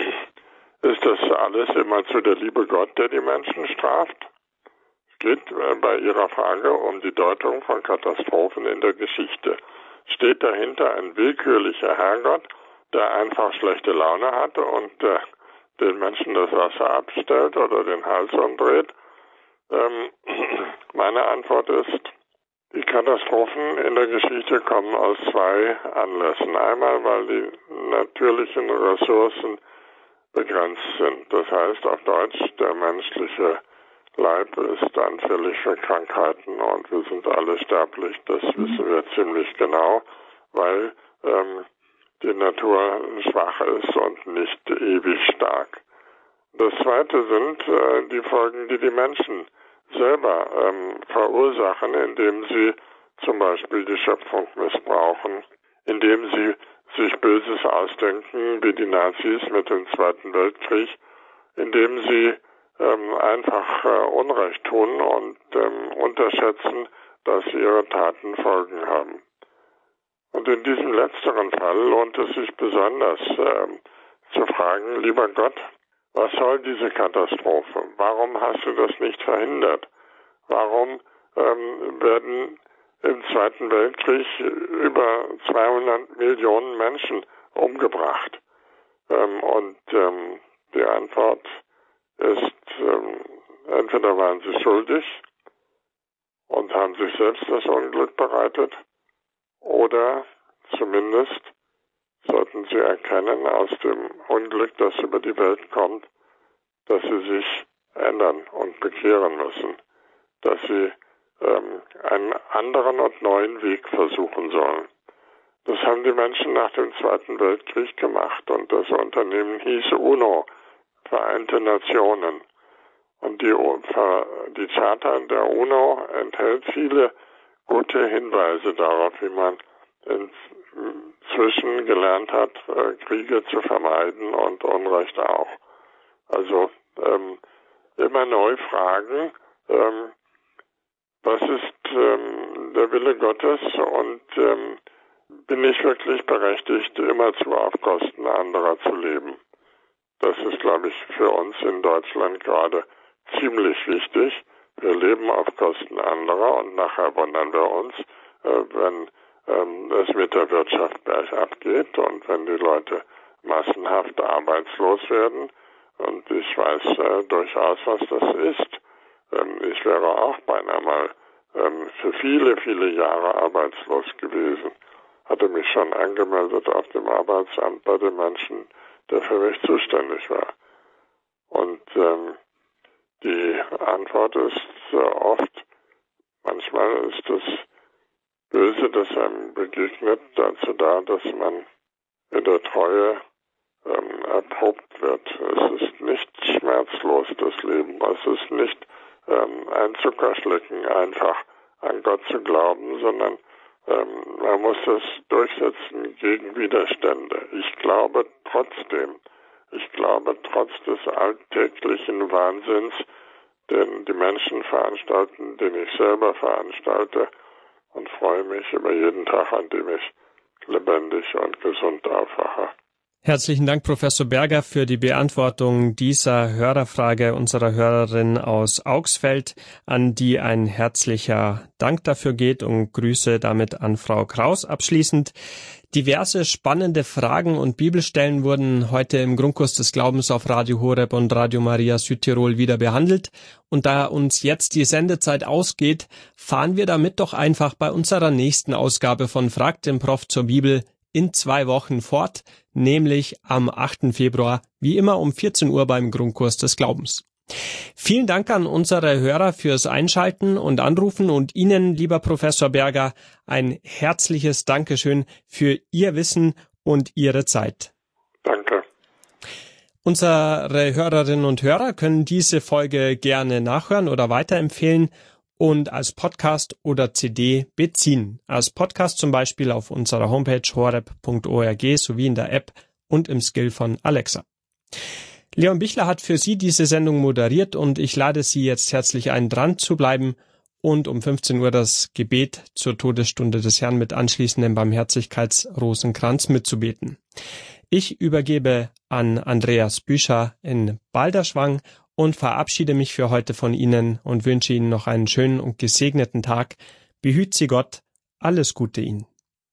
ist das alles immer zu der Liebe Gott, der die Menschen straft? Es geht äh, bei Ihrer Frage um die Deutung von Katastrophen in der Geschichte. Steht dahinter ein willkürlicher Herrgott, der einfach schlechte Laune hatte und äh, den Menschen das Wasser abstellt oder den Hals umdreht? Ähm, meine Antwort ist, die Katastrophen in der Geschichte kommen aus zwei Anlässen. Einmal, weil die natürlichen Ressourcen begrenzt sind. Das heißt auf Deutsch, der menschliche Leib ist anfällig für Krankheiten und wir sind alle sterblich. Das wissen wir ziemlich genau, weil ähm, die Natur schwach ist und nicht ewig stark. Das zweite sind äh, die Folgen, die die Menschen selber ähm, verursachen, indem sie zum Beispiel die Schöpfung missbrauchen, indem sie sich Böses ausdenken, wie die Nazis mit dem Zweiten Weltkrieg, indem sie ähm, einfach äh, Unrecht tun und ähm, unterschätzen, dass ihre Taten Folgen haben. Und in diesem letzteren Fall lohnt es sich besonders ähm, zu fragen, lieber Gott, was soll diese Katastrophe? Warum hast du das nicht verhindert? Warum ähm, werden im Zweiten Weltkrieg über zweihundert Millionen Menschen umgebracht? Ähm, und ähm, die Antwort ist, ähm, entweder waren sie schuldig und haben sich selbst das Unglück bereitet, oder zumindest sollten sie erkennen aus dem Unglück, das über die Welt kommt, dass sie sich ändern und bekehren müssen, dass sie ähm, einen anderen und neuen Weg versuchen sollen. Das haben die Menschen nach dem Zweiten Weltkrieg gemacht und das Unternehmen hieß UNO, Vereinte Nationen. Und die, die Charta der UNO enthält viele gute Hinweise darauf, wie man inzwischen gelernt hat, äh, Kriege zu vermeiden und Unrecht auch. Also ähm, immer neu fragen, ähm, was ist ähm, der Wille Gottes und ähm, bin ich wirklich berechtigt, immerzu auf Kosten anderer zu leben? Das ist, glaube ich, für uns in Deutschland gerade ziemlich wichtig. Wir leben auf Kosten anderer und nachher wundern wir uns, äh, wenn ähm, es mit der Wirtschaft bergab geht und wenn die Leute massenhaft arbeitslos werden. Und ich weiß äh, durchaus, was das ist. Ähm, ich wäre auch beinahe mal ähm, für viele, viele Jahre arbeitslos gewesen. Hatte mich schon angemeldet auf dem Arbeitsamt bei dem Menschen, der für mich zuständig war. Und ähm, die Antwort ist sehr oft, manchmal ist das Böse, das einem begegnet, dazu da, dass man in der Treue ähm, erprobt wird. Es ist nicht schmerzlos, das Leben. Es ist nicht ähm, ein Zuckerschlecken, einfach an Gott zu glauben, sondern ähm, man muss es durchsetzen gegen Widerstände. Ich glaube trotzdem, ich glaube trotz des alltäglichen Wahnsinns, den die Menschen veranstalten, den ich selber veranstalte, und freue mich über jeden Tag, an dem ich lebendig und gesund aufwache. Herzlichen Dank, Professor Berger, für die Beantwortung dieser Hörerfrage unserer Hörerin aus Augsfeld, an die ein herzlicher Dank dafür geht, und Grüße damit an Frau Kraus. Abschließend: Diverse spannende Fragen und Bibelstellen wurden heute im Grundkurs des Glaubens auf Radio Horeb und Radio Maria Südtirol wieder behandelt. Und da uns jetzt die Sendezeit ausgeht, fahren wir damit doch einfach bei unserer nächsten Ausgabe von Fragt den Prof zur Bibel in zwei Wochen fort, nämlich am achten Februar, wie immer um vierzehn Uhr beim Grundkurs des Glaubens. Vielen Dank an unsere Hörer fürs Einschalten und Anrufen und Ihnen, lieber Professor Berger, ein herzliches Dankeschön für Ihr Wissen und Ihre Zeit. Danke. Unsere Hörerinnen und Hörer können diese Folge gerne nachhören oder weiterempfehlen und als Podcast oder C D beziehen. Als Podcast zum Beispiel auf unserer Homepage horeb punkt org sowie in der App und im Skill von Alexa. Leon Bichler hat für Sie diese Sendung moderiert und ich lade Sie jetzt herzlich ein, dran zu bleiben und um fünfzehn Uhr das Gebet zur Todesstunde des Herrn mit anschließendem Barmherzigkeitsrosenkranz mitzubeten. Ich übergebe an Andreas Büscher in Balderschwang und verabschiede mich für heute von Ihnen und wünsche Ihnen noch einen schönen und gesegneten Tag. Behüt Sie Gott, alles Gute Ihnen.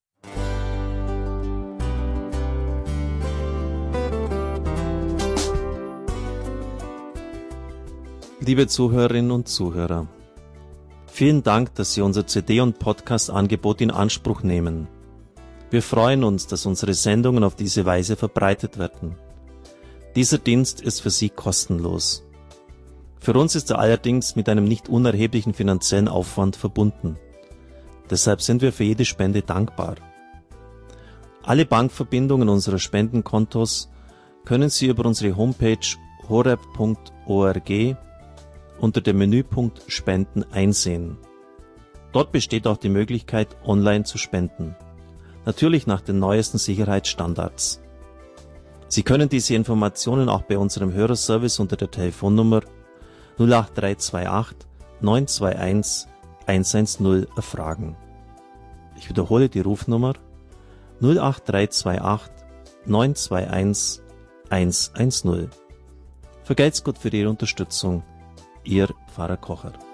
Liebe Zuhörerinnen und Zuhörer, vielen Dank, dass Sie unser C D- und Podcast-Angebot in Anspruch nehmen. Wir freuen uns, dass unsere Sendungen auf diese Weise verbreitet werden. Dieser Dienst ist für Sie kostenlos. Für uns ist er allerdings mit einem nicht unerheblichen finanziellen Aufwand verbunden. Deshalb sind wir für jede Spende dankbar. Alle Bankverbindungen unserer Spendenkontos können Sie über unsere Homepage horeb punkt org unter dem Menüpunkt Spenden einsehen. Dort besteht auch die Möglichkeit, online zu spenden. Natürlich nach den neuesten Sicherheitsstandards. Sie können diese Informationen auch bei unserem Hörerservice unter der Telefonnummer null acht drei zwei acht neun zwei eins eins eins null erfragen. Ich wiederhole die Rufnummer null acht drei zwei acht neun zwei eins eins eins null. Vergelt's Gott für Ihre Unterstützung. Ihr Pfarrer Kocher.